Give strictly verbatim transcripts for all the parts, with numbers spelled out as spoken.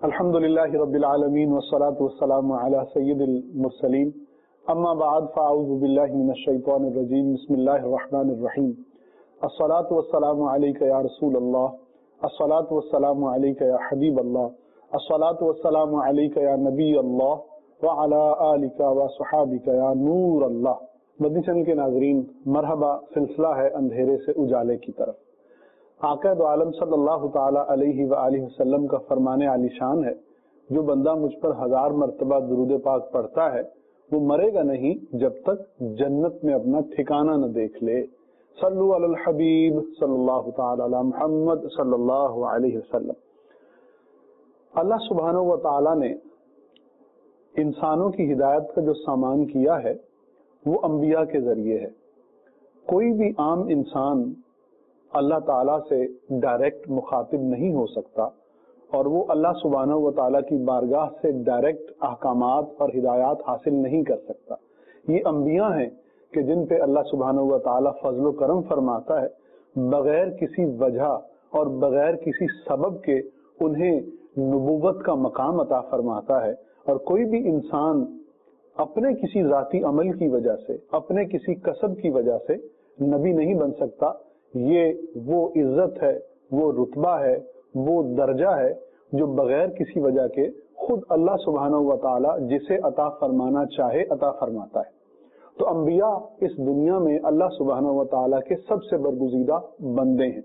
الحمد للہ رب العالمین والصلاة والسلام علی سید المرسلین اما بعد فاعوذ باللہ من الشیطان الرجیم بسم اللہ الرحمن الرحیم الصلاة والسلام علیک یا رسول اللہ الصلاة والسلام علیک یا حبیب اللہ الصلاة والسلام علیک یا نبی اللہ وعلی آلک وصحابک یا نور اللہ۔ مدنی چینل کے ناظرین، مرحبا، سلسلہ ہے اندھیرے سے اجالے کی طرف۔ آقا دو عالم صلی اللہ تعالی علیہ وآلہ وسلم کا فرمان عالی شان ہے، جو بندہ مجھ پر ہزار مرتبہ درود پاک پڑھتا ہے وہ مرے گا نہیں جب تک جنت میں اپنا ٹھکانہ نہ دیکھ لے۔ صلو علی الحبیب صلی اللہ تعالی علی محمد صلی اللہ علیہ وسلم۔ اللہ سبحانہ و تعالی نے انسانوں کی ہدایت کا جو سامان کیا ہے وہ انبیاء کے ذریعے ہے۔ کوئی بھی عام انسان اللہ تعالیٰ سے ڈائریکٹ مخاطب نہیں ہو سکتا، اور وہ اللہ سبحانہ و تعالیٰ کی بارگاہ سے ڈائریکٹ احکامات اور ہدایات حاصل نہیں کر سکتا۔ یہ انبیاء ہیں کہ جن پہ اللہ سبحانہ و تعالیٰ فضل و کرم فرماتا ہے، بغیر کسی وجہ اور بغیر کسی سبب کے انہیں نبوت کا مقام عطا فرماتا ہے۔ اور کوئی بھی انسان اپنے کسی ذاتی عمل کی وجہ سے، اپنے کسی کسب کی وجہ سے نبی نہیں بن سکتا۔ یہ وہ عزت ہے، وہ رتبہ ہے، وہ درجہ ہے جو بغیر کسی وجہ کے خود اللہ سبحانہ و تعالی جسے عطا فرمانا چاہے عطا فرماتا ہے۔ تو انبیاء اس دنیا میں اللہ سبحانہ و تعالی کے سب سے برگزیدہ بندے ہیں۔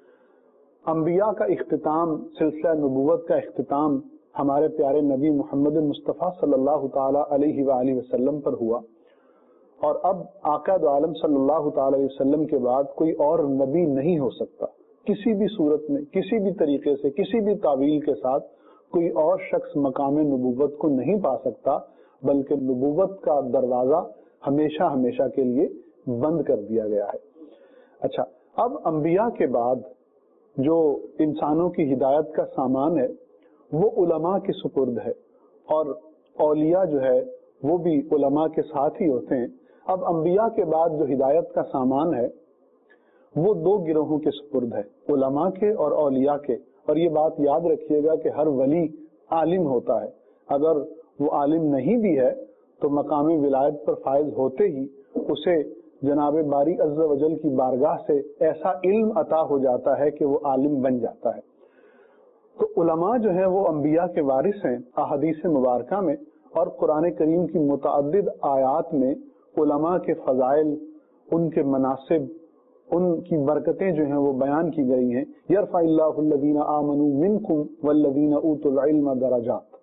انبیاء کا اختتام، سلسلہ نبوت کا اختتام ہمارے پیارے نبی محمد مصطفیٰ صلی اللہ تعالی علیہ وآلہ وسلم پر ہوا، اور اب آقا دو عالم صلی اللہ تعالی علیہ وسلم کے بعد کوئی اور نبی نہیں ہو سکتا۔ کسی بھی صورت میں، کسی بھی طریقے سے، کسی بھی تعویل کے ساتھ کوئی اور شخص مقام نبوت کو نہیں پا سکتا، بلکہ نبوت کا دروازہ ہمیشہ ہمیشہ کے لیے بند کر دیا گیا ہے۔ اچھا، اب انبیاء کے بعد جو انسانوں کی ہدایت کا سامان ہے وہ علماء کے سپرد ہے، اور اولیاء جو ہے وہ بھی علماء کے ساتھ ہی ہوتے ہیں۔ اب انبیاء کے بعد جو ہدایت کا سامان ہے وہ دو گروہوں کے سپرد ہے، علماء کے اور اولیاء کے۔ اور یہ بات یاد رکھیے گا کہ ہر ولی عالم ہوتا ہے، اگر وہ عالم نہیں بھی ہے تو مقام ولایت پر فائز ہوتے ہی اسے جناب باری عز و جل کی بارگاہ سے ایسا علم عطا ہو جاتا ہے کہ وہ عالم بن جاتا ہے۔ تو علماء جو ہیں وہ انبیاء کے وارث ہیں۔ احادیث مبارکہ میں اور قرآن کریم کی متعدد آیات میں علماء کے فضائل، ان کے مناصب، ان کی برکتیں جو ہیں وہ بیان کی گئی ہیں۔ یرفع اللہ الذین آمنوا منکم والذین اوتوا العلم درجات۔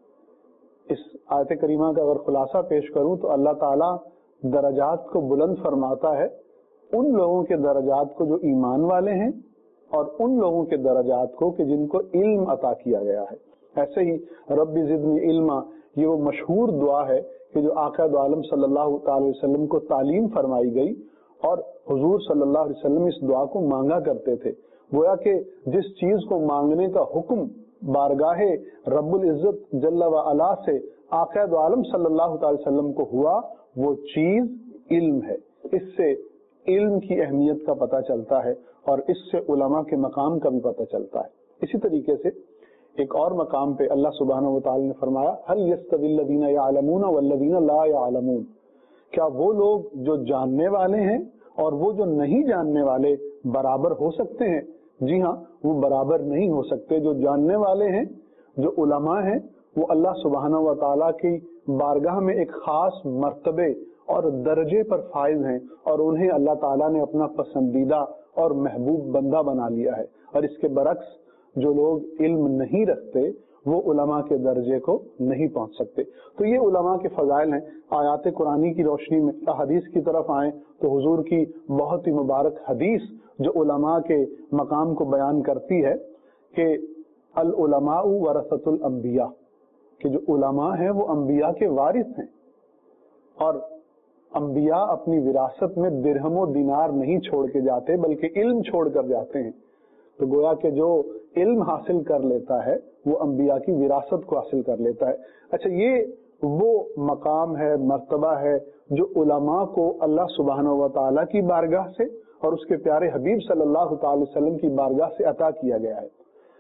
اس آیت کریمہ کا اگر خلاصہ پیش کروں تو اللہ تعالیٰ درجات کو بلند فرماتا ہے، ان لوگوں کے درجات کو جو ایمان والے ہیں، اور ان لوگوں کے درجات کو کہ جن کو علم عطا کیا گیا ہے۔ ایسے ہی رب زدنی علما، یہ وہ مشہور دعا ہے کہ جو آقا دو عالم صلی اللہ تعالی وسلم کو تعلیم فرمائی گئی، اور حضور صلی اللہ علیہ وسلم اس دعا کو مانگا کرتے تھے۔ گویا کہ جس چیز کو مانگنے کا حکم بارگاہ رب العزت جل و علا سے آقا دو عالم صلی اللہ تعالی وسلم کو ہوا، وہ چیز علم ہے۔ اس سے علم کی اہمیت کا پتہ چلتا ہے، اور اس سے علماء کے مقام کا بھی پتہ چلتا ہے۔ اسی طریقے سے ایک اور مقام پہ اللہ سبحانہ و تعالی نے فرمایا، هل يستوي الذين يعلمون والذين لا يعلمون، کیا وہ لوگ جو جاننے والے ہیں اور وہ جو نہیں جاننے والے برابر ہو سکتے ہیں؟ جی ہاں، وہ برابر نہیں ہو سکتے۔ جو جاننے والے ہیں، جو علماء ہیں، وہ اللہ سبحانہ و تعالی کی بارگاہ میں ایک خاص مرتبے اور درجے پر فائز ہیں، اور انہیں اللہ تعالیٰ نے اپنا پسندیدہ اور محبوب بندہ بنا لیا ہے۔ اور اس کے برعکس جو لوگ علم نہیں رکھتے وہ علماء کے درجے کو نہیں پہنچ سکتے۔ تو یہ علماء کے فضائل ہیں۔ آیات قرآنی کی روشنی میں احادیث کی طرف آئیں تو حضور کی بہت ہی مبارک حدیث جو علماء کے مقام کو بیان کرتی ہے کہ العلماء ورثۃ الانبیاء، کہ جو علماء ہیں وہ انبیاء کے وارث ہیں، اور انبیاء اپنی وراثت میں درہم و دینار نہیں چھوڑ کے جاتے بلکہ علم چھوڑ کر جاتے ہیں۔ تو گویا کہ جو علم حاصل کر لیتا ہے وہ انبیاء کی وراثت کو حاصل کر لیتا ہے۔ اچھا، یہ وہ مقام ہے، مرتبہ ہے جو علماء کو اللہ سبحانہ و تعالیٰ کی بارگاہ سے اور اس کے پیارے حبیب صلی اللہ تعالی وسلم کی بارگاہ سے عطا کیا گیا ہے۔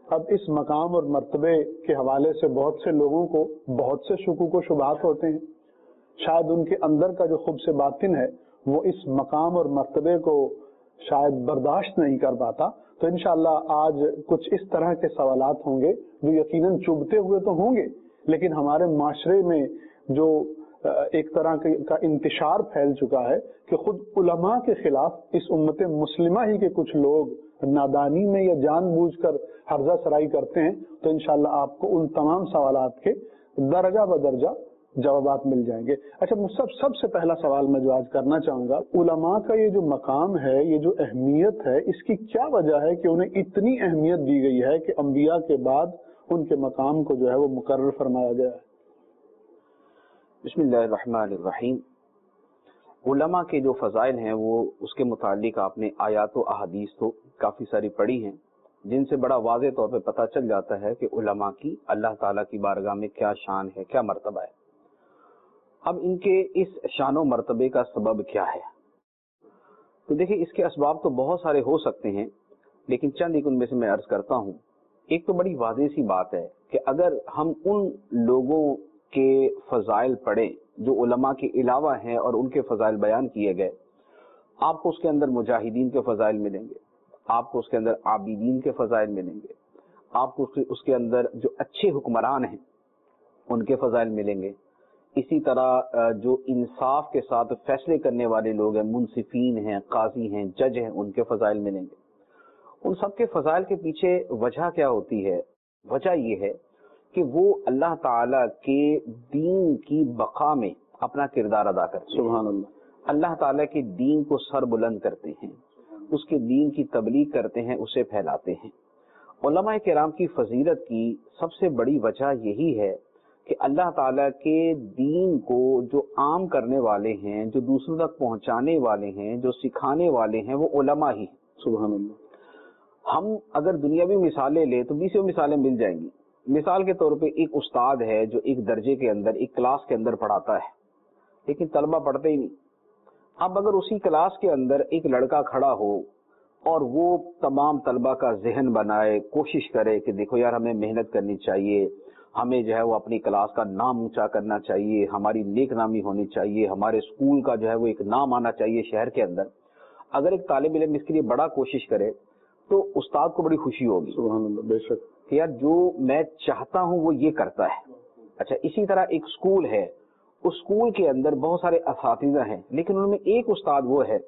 اب اس مقام اور مرتبے کے حوالے سے بہت سے لوگوں کو بہت سے شکوک و شبہات ہوتے ہیں، شاید ان کے اندر کا جو خبث باطن ہے وہ اس مقام اور مرتبے کو شاید برداشت نہیں کر پاتا. تو انشاءاللہ آج کچھ اس طرح کے سوالات ہوں گے جو یقیناً چبھتے ہوئے تو ہوں گے، لیکن ہمارے معاشرے میں جو ایک طرح کا انتشار پھیل چکا ہے کہ خود علماء کے خلاف اس امت مسلمہ ہی کے کچھ لوگ نادانی میں یا جان بوجھ کر ہرزہ سرائی کرتے ہیں. تو انشاءاللہ آپ کو ان تمام سوالات کے درجہ بدرجہ جوابات مل جائیں گے. اچھا سب سب سے پہلا سوال میں جو آج کرنا چاہوں گا، علماء کا یہ جو مقام ہے، یہ جو اہمیت ہے، اس کی کیا وجہ ہے کہ انہیں اتنی اہمیت دی گئی ہے کہ انبیاء کے بعد ان کے مقام کو جو ہے وہ مقرر فرمایا گیا ہے؟ بسم اللہ الرحمن الرحیم. علماء کے جو فضائل ہیں وہ اس کے متعلق آپ نے آیات و احادیث تو کافی ساری پڑھی ہیں، جن سے بڑا واضح طور پہ پتہ چل جاتا ہے کہ علماء کی اللہ تعالیٰ کی بارگاہ میں کیا شان ہے، کیا مرتبہ ہے. اب ان کے اس شان و مرتبے کا سبب کیا ہے؟ تو دیکھیں، اس کے اسباب تو بہت سارے ہو سکتے ہیں، لیکن چند ایک ان میں سے میں عرض کرتا ہوں. ایک تو بڑی واضح سی بات ہے کہ اگر ہم ان لوگوں کے فضائل پڑھیں جو علماء کے علاوہ ہیں اور ان کے فضائل بیان کیے گئے، آپ کو اس کے اندر مجاہدین کے فضائل ملیں گے، آپ کو اس کے اندر عابدین کے فضائل ملیں گے، آپ کو اس کے اندر جو اچھے حکمران ہیں ان کے فضائل ملیں گے. اسی طرح جو انصاف کے ساتھ فیصلے کرنے والے لوگ ہیں، منصفین ہیں، قاضی ہیں، جج ہیں، ان کے فضائل ملیں گے. ان سب کے فضائل کے پیچھے وجہ کیا ہوتی ہے؟ وجہ یہ ہے کہ وہ اللہ تعالی کے دین کی بقا میں اپنا کردار ادا کرتے ہیں. سبحان اللہ. اللہ تعالیٰ کے دین کو سر بلند کرتے ہیں، اس کے دین کی تبلیغ کرتے ہیں، اسے پھیلاتے ہیں. علماء کرام کی فضیلت کی سب سے بڑی وجہ یہی ہے کہ اللہ تعالیٰ کے دین کو جو عام کرنے والے ہیں، جو دوسروں تک پہنچانے والے ہیں، جو سکھانے والے ہیں، وہ علماء ہی ہیں. سبحان اللہ. ہم اگر دنیاوی مثالیں لیں تو بیسوں مثالیں مل جائیں گی. مثال کے طور پہ ایک استاد ہے جو ایک درجے کے اندر ایک کلاس کے اندر پڑھاتا ہے، لیکن طلبہ پڑھتے ہی نہیں. اب اگر اسی کلاس کے اندر ایک لڑکا کھڑا ہو اور وہ تمام طلبہ کا ذہن بنائے، کوشش کرے کہ دیکھو یار ہمیں محنت کرنی چاہیے، ہمیں جو ہے وہ اپنی کلاس کا نام اونچا کرنا چاہیے، ہماری نیک نامی ہونی چاہیے، ہمارے اسکول کا جو ہے وہ ایک نام آنا چاہیے شہر کے اندر. اگر ایک طالب علم اس کے لیے بڑا کوشش کرے تو استاد کو بڑی خوشی ہوگی. سبحان اللہ. بے شک کہ یار جو میں چاہتا ہوں وہ یہ کرتا ہے. اچھا، اسی طرح ایک اسکول ہے، اس اسکول کے اندر بہت سارے اساتذہ ہیں، لیکن ان میں ایک استاد وہ ہے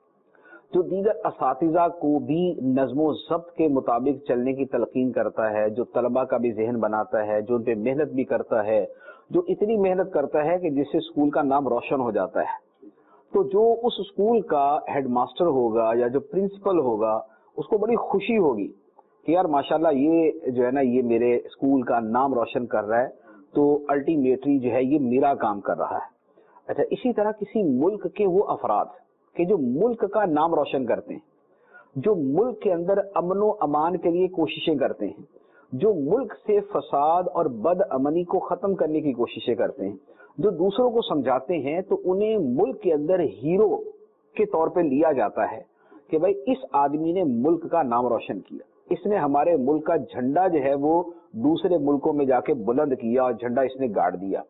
جو دیگر اساتذہ کو بھی نظم و ضبط کے مطابق چلنے کی تلقین کرتا ہے، جو طلبہ کا بھی ذہن بناتا ہے، جو ان پہ محنت بھی کرتا ہے، جو اتنی محنت کرتا ہے کہ جس سے اسکول کا نام روشن ہو جاتا ہے. تو جو اس اسکول کا ہیڈ ماسٹر ہوگا یا جو پرنسپل ہوگا، اس کو بڑی خوشی ہوگی کہ یار ماشاءاللہ یہ جو ہے نا یہ میرے اسکول کا نام روشن کر رہا ہے، تو الٹیمیٹلی جو ہے یہ میرا کام کر رہا ہے. اچھا، اسی طرح کسی ملک کے وہ افراد کہ جو ملک کا نام روشن کرتے ہیں، جو ملک کے اندر امن و امان کے لیے کوششیں کرتے ہیں، جو ملک سے فساد اور بد امنی کو ختم کرنے کی کوششیں کرتے ہیں، جو دوسروں کو سمجھاتے ہیں، تو انہیں ملک کے اندر ہیرو کے طور پہ لیا جاتا ہے کہ بھائی اس آدمی نے ملک کا نام روشن کیا، اس نے ہمارے ملک کا جھنڈا جو ہے وہ دوسرے ملکوں میں جا کے بلند کیا اور جھنڈا اس نے گاڑ دیا.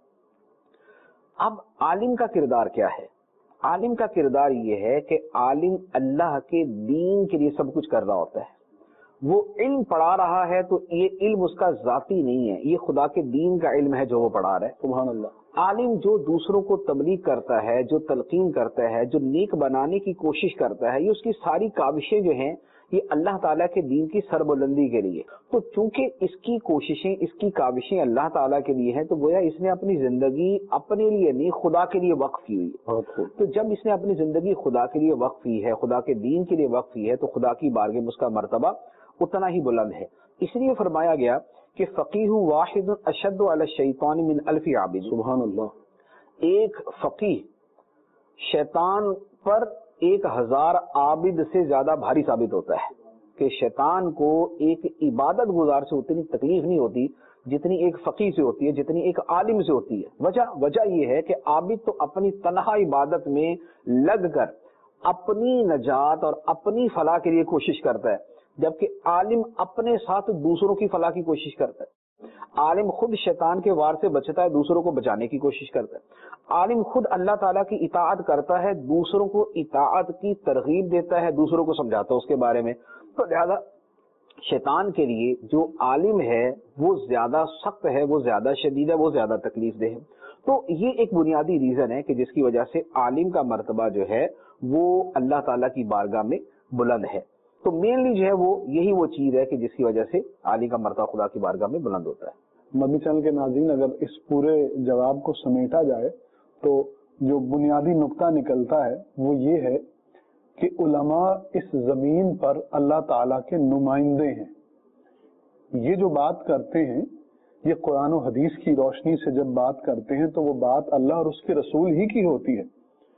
اب عالم کا کردار کیا ہے؟ عالم کا کردار یہ ہے کہ عالم اللہ کے دین کے لیے سب کچھ کر رہا ہوتا ہے. وہ علم پڑھا رہا ہے تو یہ علم اس کا ذاتی نہیں ہے، یہ خدا کے دین کا علم ہے جو وہ پڑھا رہا ہے. سبحان اللہ. عالم جو دوسروں کو تبلیغ کرتا ہے، جو تلقین کرتا ہے، جو نیک بنانے کی کوشش کرتا ہے، یہ اس کی ساری کاوشیں جو ہیں یہ اللہ تعالیٰ کے دین کی سربلندی کے لیے. تو چونکہ اس کی کوششیں، اس کی کاوشیں اللہ تعالیٰ کے لیے ہیں، تو گویا اس نے اپنی زندگی اپنے لیے نہیں خدا کے لیے وقف کی ہوئی. تو جب اس نے اپنی زندگی خدا کے لیے وقف کی ہے، خدا کے دین کے لیے وقف کی ہے، تو خدا کی بارگاہ میں اس کا مرتبہ اتنا ہی بلند ہے. اس لیے فرمایا گیا کہ فقیہ واحد اشد علی الشیطان من الف عابد. سبحان اللہ. ایک فقیہ شیطان پر ایک ہزار عابد سے زیادہ بھاری ثابت ہوتا ہے کہ شیطان کو ایک عبادت گزار سے اتنی تکلیف نہیں ہوتی جتنی ایک فقیہ سے ہوتی ہے، جتنی ایک عالم سے ہوتی ہے. وجہ وجہ یہ ہے کہ عابد تو اپنی تنہا عبادت میں لگ کر اپنی نجات اور اپنی فلاح کے لیے کوشش کرتا ہے، جبکہ عالم اپنے ساتھ دوسروں کی فلاح کی کوشش کرتا ہے. عالم خود شیطان کے وار سے بچتا ہے، دوسروں کو بچانے کی کوشش کرتا ہے. عالم خود اللہ تعالیٰ کی اطاعت کرتا ہے، دوسروں کو اطاعت کی ترغیب دیتا ہے، دوسروں کو سمجھاتا ہے اس کے بارے میں. تو لہذا شیطان کے لیے جو عالم ہے وہ زیادہ سخت ہے، وہ زیادہ شدید ہے، وہ زیادہ تکلیف دہ ہے. تو یہ ایک بنیادی ریزن ہے کہ جس کی وجہ سے عالم کا مرتبہ جو ہے وہ اللہ تعالیٰ کی بارگاہ میں بلند ہے. تو مینلی جو ہے وہ یہی وہ چیز ہے کہ جس کی وجہ سے عالم کا مرتبہ خدا کی بارگاہ میں بلند ہوتا ہے. مدنی چینل کے ناظرین، اگر اس پورے جواب کو سمیٹا جائے تو جو بنیادی نقطہ نکلتا ہے وہ یہ ہے کہ علماء اس زمین پر اللہ تعالیٰ کے نمائندے ہیں. یہ جو بات کرتے ہیں یہ قرآن و حدیث کی روشنی سے جب بات کرتے ہیں تو وہ بات اللہ اور اس کے رسول ہی کی ہوتی ہے.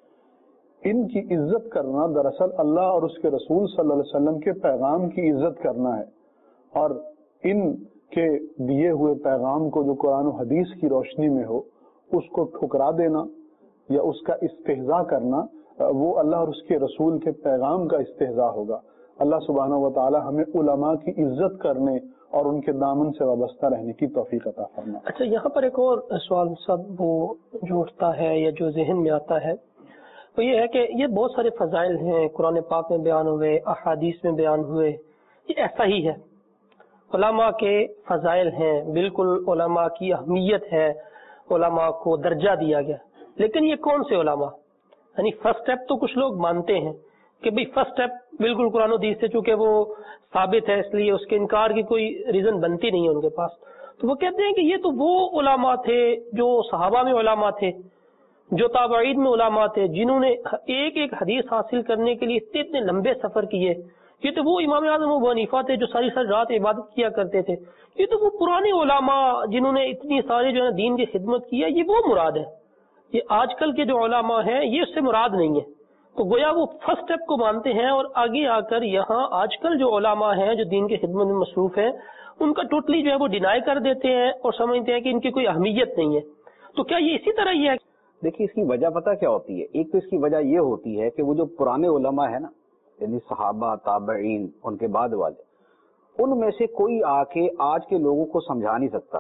ان کی عزت کرنا دراصل اللہ اور اس کے رسول صلی اللہ علیہ وسلم کے پیغام کی عزت کرنا ہے، اور ان کے دیے ہوئے پیغام کو جو قرآن و حدیث کی روشنی میں ہو اس کو ٹھکرا دینا یا اس کا استہزاء کرنا وہ اللہ اور اس کے رسول کے پیغام کا استہزاء ہوگا. اللہ سبحانہ و تعالی ہمیں علماء کی عزت کرنے اور ان کے دامن سے وابستہ رہنے کی توفیق عطا فرمائے. اچھا، یہاں پر ایک اور سوال سب وہ جو اٹھتا ہے یا جو ذہن میں آتا ہے وہ یہ ہے کہ یہ بہت سارے فضائل ہیں، قرآن پاک میں بیان ہوئے، احادیث میں بیان ہوئے، یہ ایسا ہی ہے. علماء کے فضائل ہیں، بالکل علماء کی اہمیت ہے، علماء کو درجہ دیا گیا. لیکن یہ کون سے علماء؟ یعنی فرسٹ اسٹیپ تو کچھ لوگ مانتے ہیں کہ بھئی فرسٹ اسٹیپ بالکل قرآن و حدیث سے چونکہ وہ ثابت ہے اس لیے اس کے انکار کی کوئی ریزن بنتی نہیں ہے ان کے پاس. تو وہ کہتے ہیں کہ یہ تو وہ علماء تھے جو صحابہ میں علماء تھے، جو تابعین میں علماء تھے، جنہوں نے ایک ایک حدیث حاصل کرنے کے لیے اتنے اتنے لمبے سفر کیے. یہ تو وہ امام اعظم ابو حنیفہ تھے جو ساری ساری رات عبادت کیا کرتے تھے. یہ تو وہ پرانے علماء جنہوں نے اتنی ساری جو ہے دین کی خدمت کی ہے، یہ وہ مراد ہے. یہ آج کل کے جو علماء ہیں یہ اس سے مراد نہیں ہے. تو گویا وہ فرسٹ اسٹیپ کو مانتے ہیں اور آگے آ کر یہاں آج کل جو علماء ہیں جو دین کی خدمت میں مصروف ہیں ان کا ٹوٹلی جو ہے وہ ڈینائی کر دیتے ہیں اور سمجھتے ہیں کہ ان کی کوئی اہمیت نہیں ہے. تو کیا یہ اسی طرح یہ ہے؟ دیکھیے اس کی وجہ پتہ کیا ہوتی ہے. ایک تو اس کی وجہ یہ ہوتی ہے کہ وہ جو پرانے علماء ہیں نا، یعنی صحابہ، تابعین، ان کے بعد والے، ان میں سے کوئی آ کے آج کے لوگوں کو سمجھا نہیں سکتا.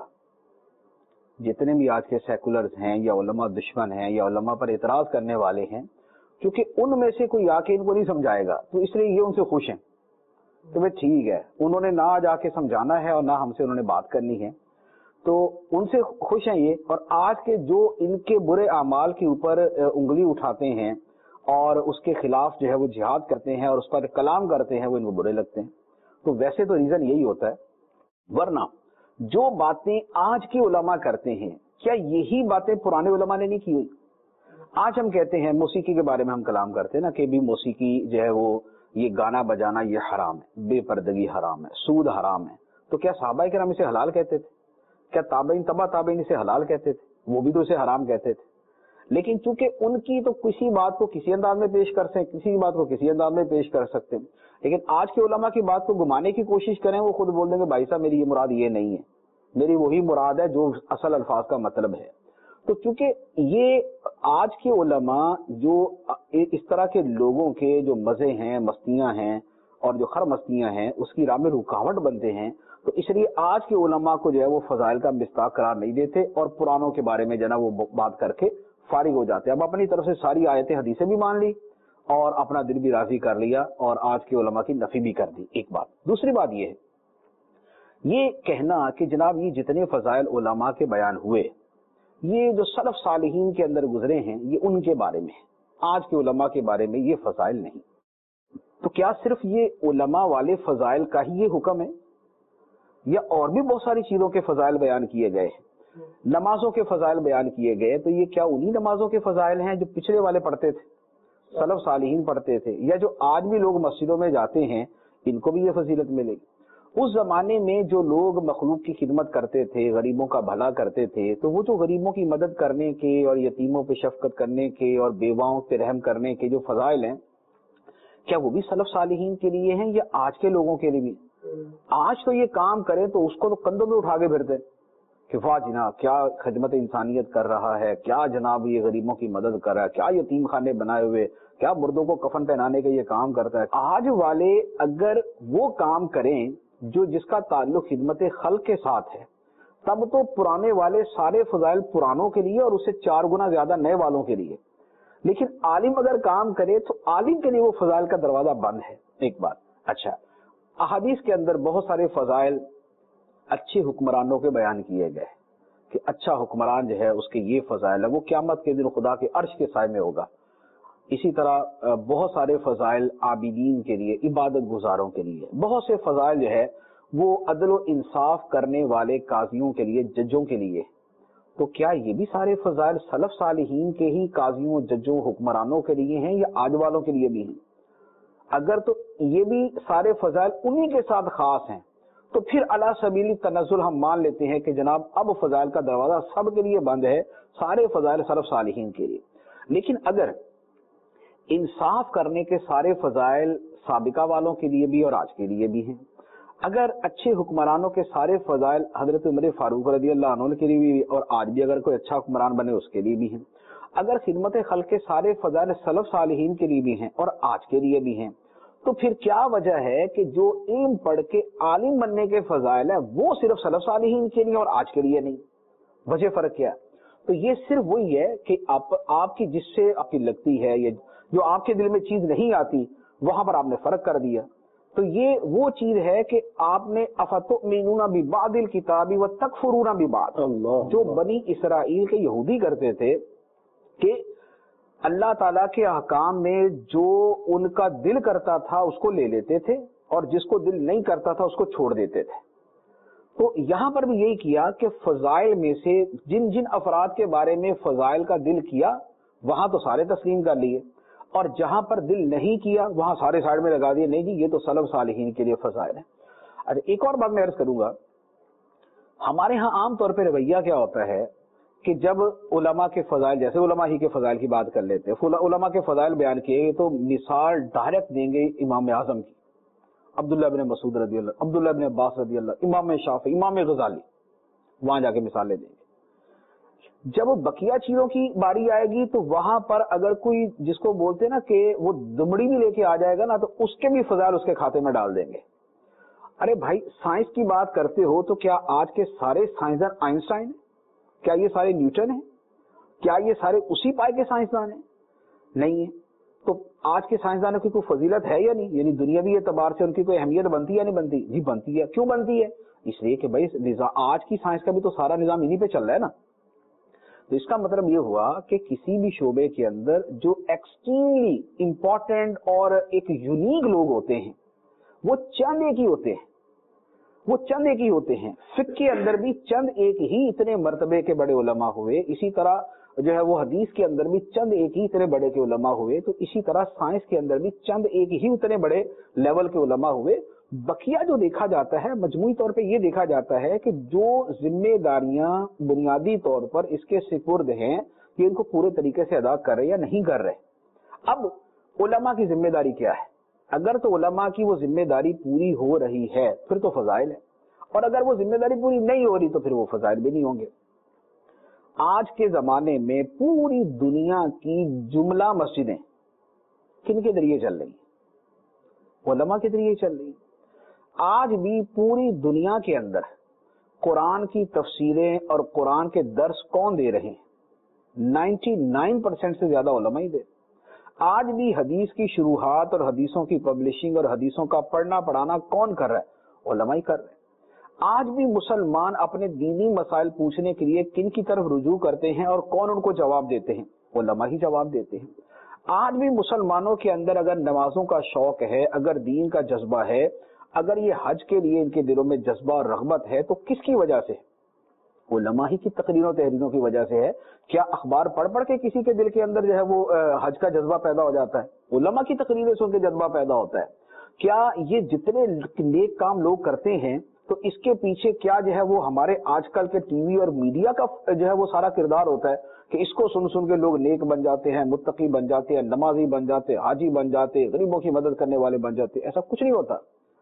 جتنے بھی آج کے سیکولرز ہیں یا علماء دشمن ہیں یا علماء پر اعتراض کرنے والے ہیں، کیونکہ ان میں سے کوئی آ کے ان کو نہیں سمجھائے گا تو اس لیے یہ ان سے خوش ہیں. تو بھائی ٹھیک ہے، انہوں نے نہ جا کے سمجھانا ہے اور نہ ہم سے انہوں نے بات کرنی ہے، تو ان سے خوش ہیں یہ. اور آج کے جو ان کے برے اعمال کے اوپر انگلی اٹھاتے ہیں اور اس کے خلاف جو ہے وہ جہاد کرتے ہیں اور اس پر کلام کرتے ہیں، وہ ان کو برے لگتے ہیں. تو ویسے تو ریزن یہی ہوتا ہے. ورنہ جو باتیں آج کے علماء کرتے ہیں کیا یہی باتیں پرانے علماء نے نہیں کی ہوئی؟ آج ہم کہتے ہیں موسیقی کے بارے میں ہم کلام کرتے ہیں نا کہ بھی موسیقی جو ہے وہ یہ گانا بجانا یہ حرام ہے، بے پردگی حرام ہے، سود حرام ہے. تو کیا صحابہ کرام اسے حلال کہتے تھے؟ کیا تابعین تبع تابعین اسے حلال کہتے تھے؟ وہ بھی تو اسے حرام کہتے تھے. لیکن چونکہ ان کی تو کسی بات کو کسی انداز میں پیش کر سکتے، کسی بات کو کسی انداز میں پیش کر سکتے ہیں. لیکن آج کے علماء کی بات کو گھمانے کی کوشش کریں، وہ خود بول دیں گے بھائی صاحب میری یہ مراد یہ نہیں ہے، میری وہی مراد ہے جو اصل الفاظ کا مطلب ہے. تو چونکہ یہ آج کے علماء جو اس طرح کے لوگوں کے جو مزے ہیں، مستیاں ہیں اور جو خر مستیاں ہیں اس کی راہ میں رکاوٹ بنتے ہیں، تو اس لیے آج کے علماء کو جو ہے وہ فضائل کا مصداق قرار نہیں دیتے اور پرانوں کے بارے میں جو ہے نا وہ بات کر کے فارغ ہو جاتے ہیں. اب اپنی طرف سے ساری آیتیں حدیثیں بھی مان لی اور اپنا دل بھی راضی کر لیا اور آج کے علماء کی نفی بھی کر دی. ایک بات. دوسری بات یہ ہے یہ کہنا کہ جناب یہ جتنے فضائل علماء کے بیان ہوئے یہ جو سلف صالحین کے اندر گزرے ہیں یہ ان کے بارے میں ہے، آج کے علماء کے بارے میں یہ فضائل نہیں. تو کیا صرف یہ علماء والے فضائل کا ہی یہ حکم ہے یا اور بھی بہت ساری چیزوں کے فضائل بیان کیے گئے ہیں؟ نمازوں کے فضائل بیان کیے گئے تو یہ کیا انہی نمازوں کے فضائل ہیں جو پچھلے والے پڑھتے تھے، سلف صالحین پڑھتے تھے، یا جو آج بھی لوگ مسجدوں میں جاتے ہیں ان کو بھی یہ فضیلت ملے گی؟ اس زمانے میں جو لوگ مخلوق کی خدمت کرتے تھے، غریبوں کا بھلا کرتے تھے، تو وہ جو غریبوں کی مدد کرنے کے اور یتیموں پہ شفقت کرنے کے اور بیواؤں پہ رحم کرنے کے جو فضائل ہیں کیا وہ بھی سلف صالحین کے لیے ہیں یا آج کے لوگوں کے لیے بھی؟ آج تو یہ کام کریں تو اس کو تو کندھوں میں اٹھا کے پھرتے کہ واہ جناب کیا خدمت انسانیت کر رہا ہے، کیا جناب یہ غریبوں کی مدد کر رہا ہے، کیا یتیم خانے بنائے ہوئے، کیا مردوں کو کفن پہنانے کے یہ کام کرتا ہے. آج والے اگر وہ کام کریں جو جس کا تعلق خدمت خلق کے ساتھ ہے، تب تو پرانے والے سارے فضائل پرانوں کے لیے اور اس سے چار گنا زیادہ نئے والوں کے لیے. لیکن عالم اگر کام کرے تو عالم کے لیے وہ فضائل کا دروازہ بند ہے. ایک بات. اچھا، احادیث کے اندر بہت سارے فضائل اچھے حکمرانوں کے بیان کیے گئے کہ اچھا حکمران جو ہے اس کے یہ فضائل ہے، وہ قیامت کے دن خدا کے عرش کے سائے میں ہوگا. اسی طرح بہت سارے فضائل عابدین کے لیے، عبادت گزاروں کے لیے. بہت سے فضائل جو ہے وہ عدل و انصاف کرنے والے قاضیوں کے لیے، ججوں کے لیے. تو کیا یہ بھی سارے فضائل سلف صالحین کے ہی قاضیوں، ججوں، حکمرانوں کے لیے ہیں یا آج والوں کے لیے بھی ہیں؟ اگر تو یہ بھی سارے فضائل انہی کے ساتھ خاص ہیں تو پھر علی سبیل تنزل ہم مان لیتے ہیں کہ جناب اب فضائل کا دروازہ سب کے لیے بند ہے، سارے فضائل سلف صالحین کے لیے. لیکن اگر انصاف کرنے کے سارے فضائل سابقہ والوں کے لیے بھی اور آج کے لیے بھی ہیں، اگر اچھے حکمرانوں کے سارے فضائل حضرت عمر فاروق رضی اللہ عنہ کے لیے بھی اور آج بھی اگر کوئی اچھا حکمران بنے اس کے لیے بھی ہیں، اگر خدمت خلق کے سارے فضائل سلف صالحین کے لیے بھی ہیں اور آج کے لیے بھی ہیں، تو پھر کیا وجہ ہے کہ جو علم پڑھ کے عالم بننے کے فضائل ہیں وہ صرف سلف صالحین کے لیے اور آج کے لیے نہیں؟ وجہ فرق کیا ہے؟ تو یہ صرف وہی ہے کہ آپ آپ کی جس سے آپ کی لگتی ہے یا جو آپ کے دل میں چیز نہیں آتی وہاں پر آپ نے فرق کر دیا. تو یہ وہ چیز ہے کہ آپ نے افتؤمنون ببعض الکتاب وتکفرون ببعض، جو بنی اسرائیل کے یہودی کرتے تھے کہ اللہ تعالیٰ کے احکام میں جو ان کا دل کرتا تھا اس کو لے لیتے تھے اور جس کو دل نہیں کرتا تھا اس کو چھوڑ دیتے تھے. تو یہاں پر بھی یہی کیا کہ فضائل میں سے جن جن افراد کے بارے میں فضائل کا دل کیا وہاں تو سارے تسلیم کر لیے، اور جہاں پر دل نہیں کیا وہاں سارے سائڈ میں لگا دیے، نہیں جی یہ تو سلف صالحین کے لیے فضائل ہیں. اچھا، ایک اور بات میں عرض کروں گا، ہمارے ہاں عام طور پہ رویہ کیا ہوتا ہے کہ جب علماء کے فضائل، جیسے علماء ہی کے فضائل کی بات کر لیتے ہیں، علماء کے فضائل بیان کیے تو مثال ڈائریکٹ دیں گے امام اعظم کی، عبداللہ بن مسعود رضی اللہ، عبداللہ بن عباس رضی اللہ، امام شافعی، امام غزالی، وہاں جا کے مثالیں دیں گے. جب بقیہ چیزوں کی باری آئے گی تو وہاں پر اگر کوئی جس کو بولتے نا کہ وہ دمڑی بھی لے کے آ جائے گا نا تو اس کے بھی فضائل اس کے کھاتے میں ڈال دیں گے. ارے بھائی سائنس کی بات کرتے ہو تو کیا آج کے سارے سائنسدان آئنسٹائن ہیں؟ کیا یہ سارے نیوٹن ہیں؟ کیا یہ سارے اسی پائے کے سائنسدان ہیں؟ نہیں ہے. تو آج کے سائنسدانوں کی کوئی فضیلت ہے یا نہیں؟ یعنی دنیاوی اعتبار سے ان کی کوئی اہمیت بنتی ہے یا نہیں بنتی؟ جی بنتی ہے. کیوں بنتی ہے؟ اس لیے کہ بھائی آج کی سائنس کا بھی تو سارا نظام انہی پہ چل رہا ہے نا. تو اس کا مطلب یہ ہوا کہ کسی بھی شعبے کے اندر جو ایکسٹریملی امپورٹنٹ اور ایک یونیک لوگ ہوتے ہیں وہ چند ایک ہی ہوتے ہیں، وہ چند ایک ہی ہوتے ہیں. فقہ کے اندر بھی چند ایک ہی اتنے مرتبے کے بڑے علماء ہوئے، اسی طرح جو ہے وہ حدیث کے اندر بھی چند ایک ہی اتنے بڑے کے علماء ہوئے، تو اسی طرح سائنس کے اندر بھی چند ایک ہی اتنے بڑے لیول کے علماء ہوئے. بقیہ جو دیکھا جاتا ہے مجموعی طور پہ یہ دیکھا جاتا ہے کہ جو ذمہ داریاں بنیادی طور پر اس کے سپرد ہیں یہ ان کو پورے طریقے سے ادا کر رہے یا نہیں کر رہے. اب علماء کی ذمہ داری کیا ہے؟ اگر تو علماء کی وہ ذمہ داری پوری ہو رہی ہے پھر تو فضائل ہے، اور اگر وہ ذمہ داری پوری نہیں ہو رہی تو پھر وہ فضائل بھی نہیں ہوں گے. آج کے زمانے میں پوری دنیا کی جملہ مسجدیں کن کے ذریعے چل رہی ہیں؟ علماء کے ذریعے چل رہی ہیں. آج بھی پوری دنیا کے اندر قرآن کی تفسیریں اور قرآن کے درس کون دے رہے ہیں؟ نائنٹی نائن پرسینٹ سے زیادہ علماء ہی دے. آج بھی حدیث کی شروحات اور حدیثوں کی پبلشنگ اور حدیثوں کا پڑھنا پڑھانا کون کر رہا ہے؟ علماء ہی کر رہے ہیں. آج بھی مسلمان اپنے دینی مسائل پوچھنے کے لیے کن کی طرف رجوع کرتے ہیں اور کون ان کو جواب دیتے ہیں؟ علماء ہی جواب دیتے ہیں. آج بھی مسلمانوں کے اندر اگر نمازوں کا شوق ہے، اگر دین کا جذبہ ہے، اگر یہ حج کے لیے ان کے دلوں میں جذبہ اور رغبت ہے تو کس کی وجہ سے؟ علماء ہی کی تقریروں تحریروں کی وجہ سے ہے. کیا اخبار پڑھ پڑھ کے کسی کے دل کے اندر جو ہے وہ حج کا جذبہ پیدا ہو جاتا ہے؟ علماء کی تقریریں سن کے جذبہ پیدا ہوتا ہے. کیا یہ جتنے نیک کام لوگ کرتے ہیں تو اس کے پیچھے کیا جو ہے وہ ہمارے آج کل کے ٹی وی اور میڈیا کا جو ہے وہ سارا کردار ہوتا ہے کہ اس کو سن سن کے لوگ نیک بن جاتے ہیں، متقی بن جاتے ہیں، نمازی بن جاتے ہیں، حاجی بن جاتے ہیں، غریبوں کی مدد کرنے والے بن جاتے ہیں؟ ایسا کچھ نہیں ہوتا.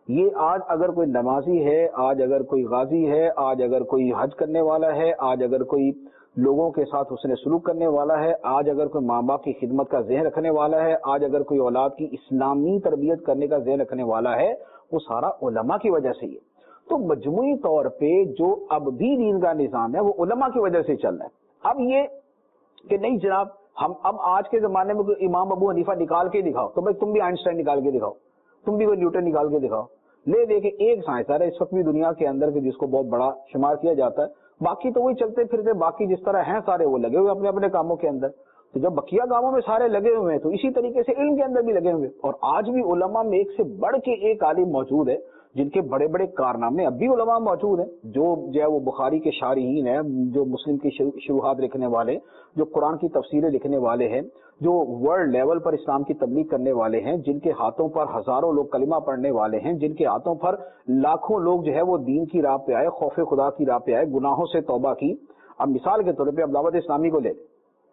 یہ آج اگر کوئی نمازی ہے، آج اگر کوئی غازی ہے، آج اگر کوئی حج کرنے والا ہے، آج اگر کوئی لوگوں کے ساتھ حسن سلوک کرنے والا ہے، آج اگر کوئی ماں باپ کی خدمت کا ذہن رکھنے والا ہے، آج اگر کوئی اولاد کی اسلامی تربیت کرنے کا ذہن رکھنے والا ہے، وہ سارا علماء کی وجہ سے ہی ہے۔ تو مجموعی طور پہ جو اب بھی دین کا نظام ہے وہ علماء کی وجہ سے چل رہا ہے۔ اب یہ کہ نہیں جناب ہم اب آج کے زمانے میں امام ابو حنیفہ نکال کے دکھاؤ تو بھائی تم بھی آئنسٹائن نکال کے دکھاؤ، تم بھی کوئی نیوٹن نکال کے دکھاؤ، لے دے کے ایک سائنسدان ہے اس وقت بھی دنیا کے اندر جس کو بہت بڑا شمار کیا جاتا ہے، باقی تو وہی چلتے پھرتے باقی جس طرح ہیں سارے وہ لگے ہوئے اپنے اپنے کاموں کے اندر۔ تو جب بقیہ کاموں میں سارے لگے ہوئے ہیں تو اسی طریقے سے علم کے اندر بھی لگے ہوئے، اور آج بھی علماء میں ایک سے بڑھ کے ایک عالم موجود ہے جن کے بڑے بڑے کارنامے اب بھی علماء موجود ہیں، جو جو ہے وہ بخاری کے شارحین ہیں، جو مسلم کی شروحات لکھنے والے، جو قرآن کی تفسیریں لکھنے والے ہیں، جو ورلڈ لیول پر اسلام کی تبلیغ کرنے والے ہیں، جن کے ہاتھوں پر ہزاروں لوگ کلمہ پڑھنے والے ہیں، جن کے ہاتھوں پر لاکھوں لوگ جو ہے وہ دین کی راہ پہ آئے، خوف خدا کی راہ پہ آئے، گناہوں سے توبہ کی۔ اب مثال کے طور پہ اب دعوت اسلامی کو لے لیں،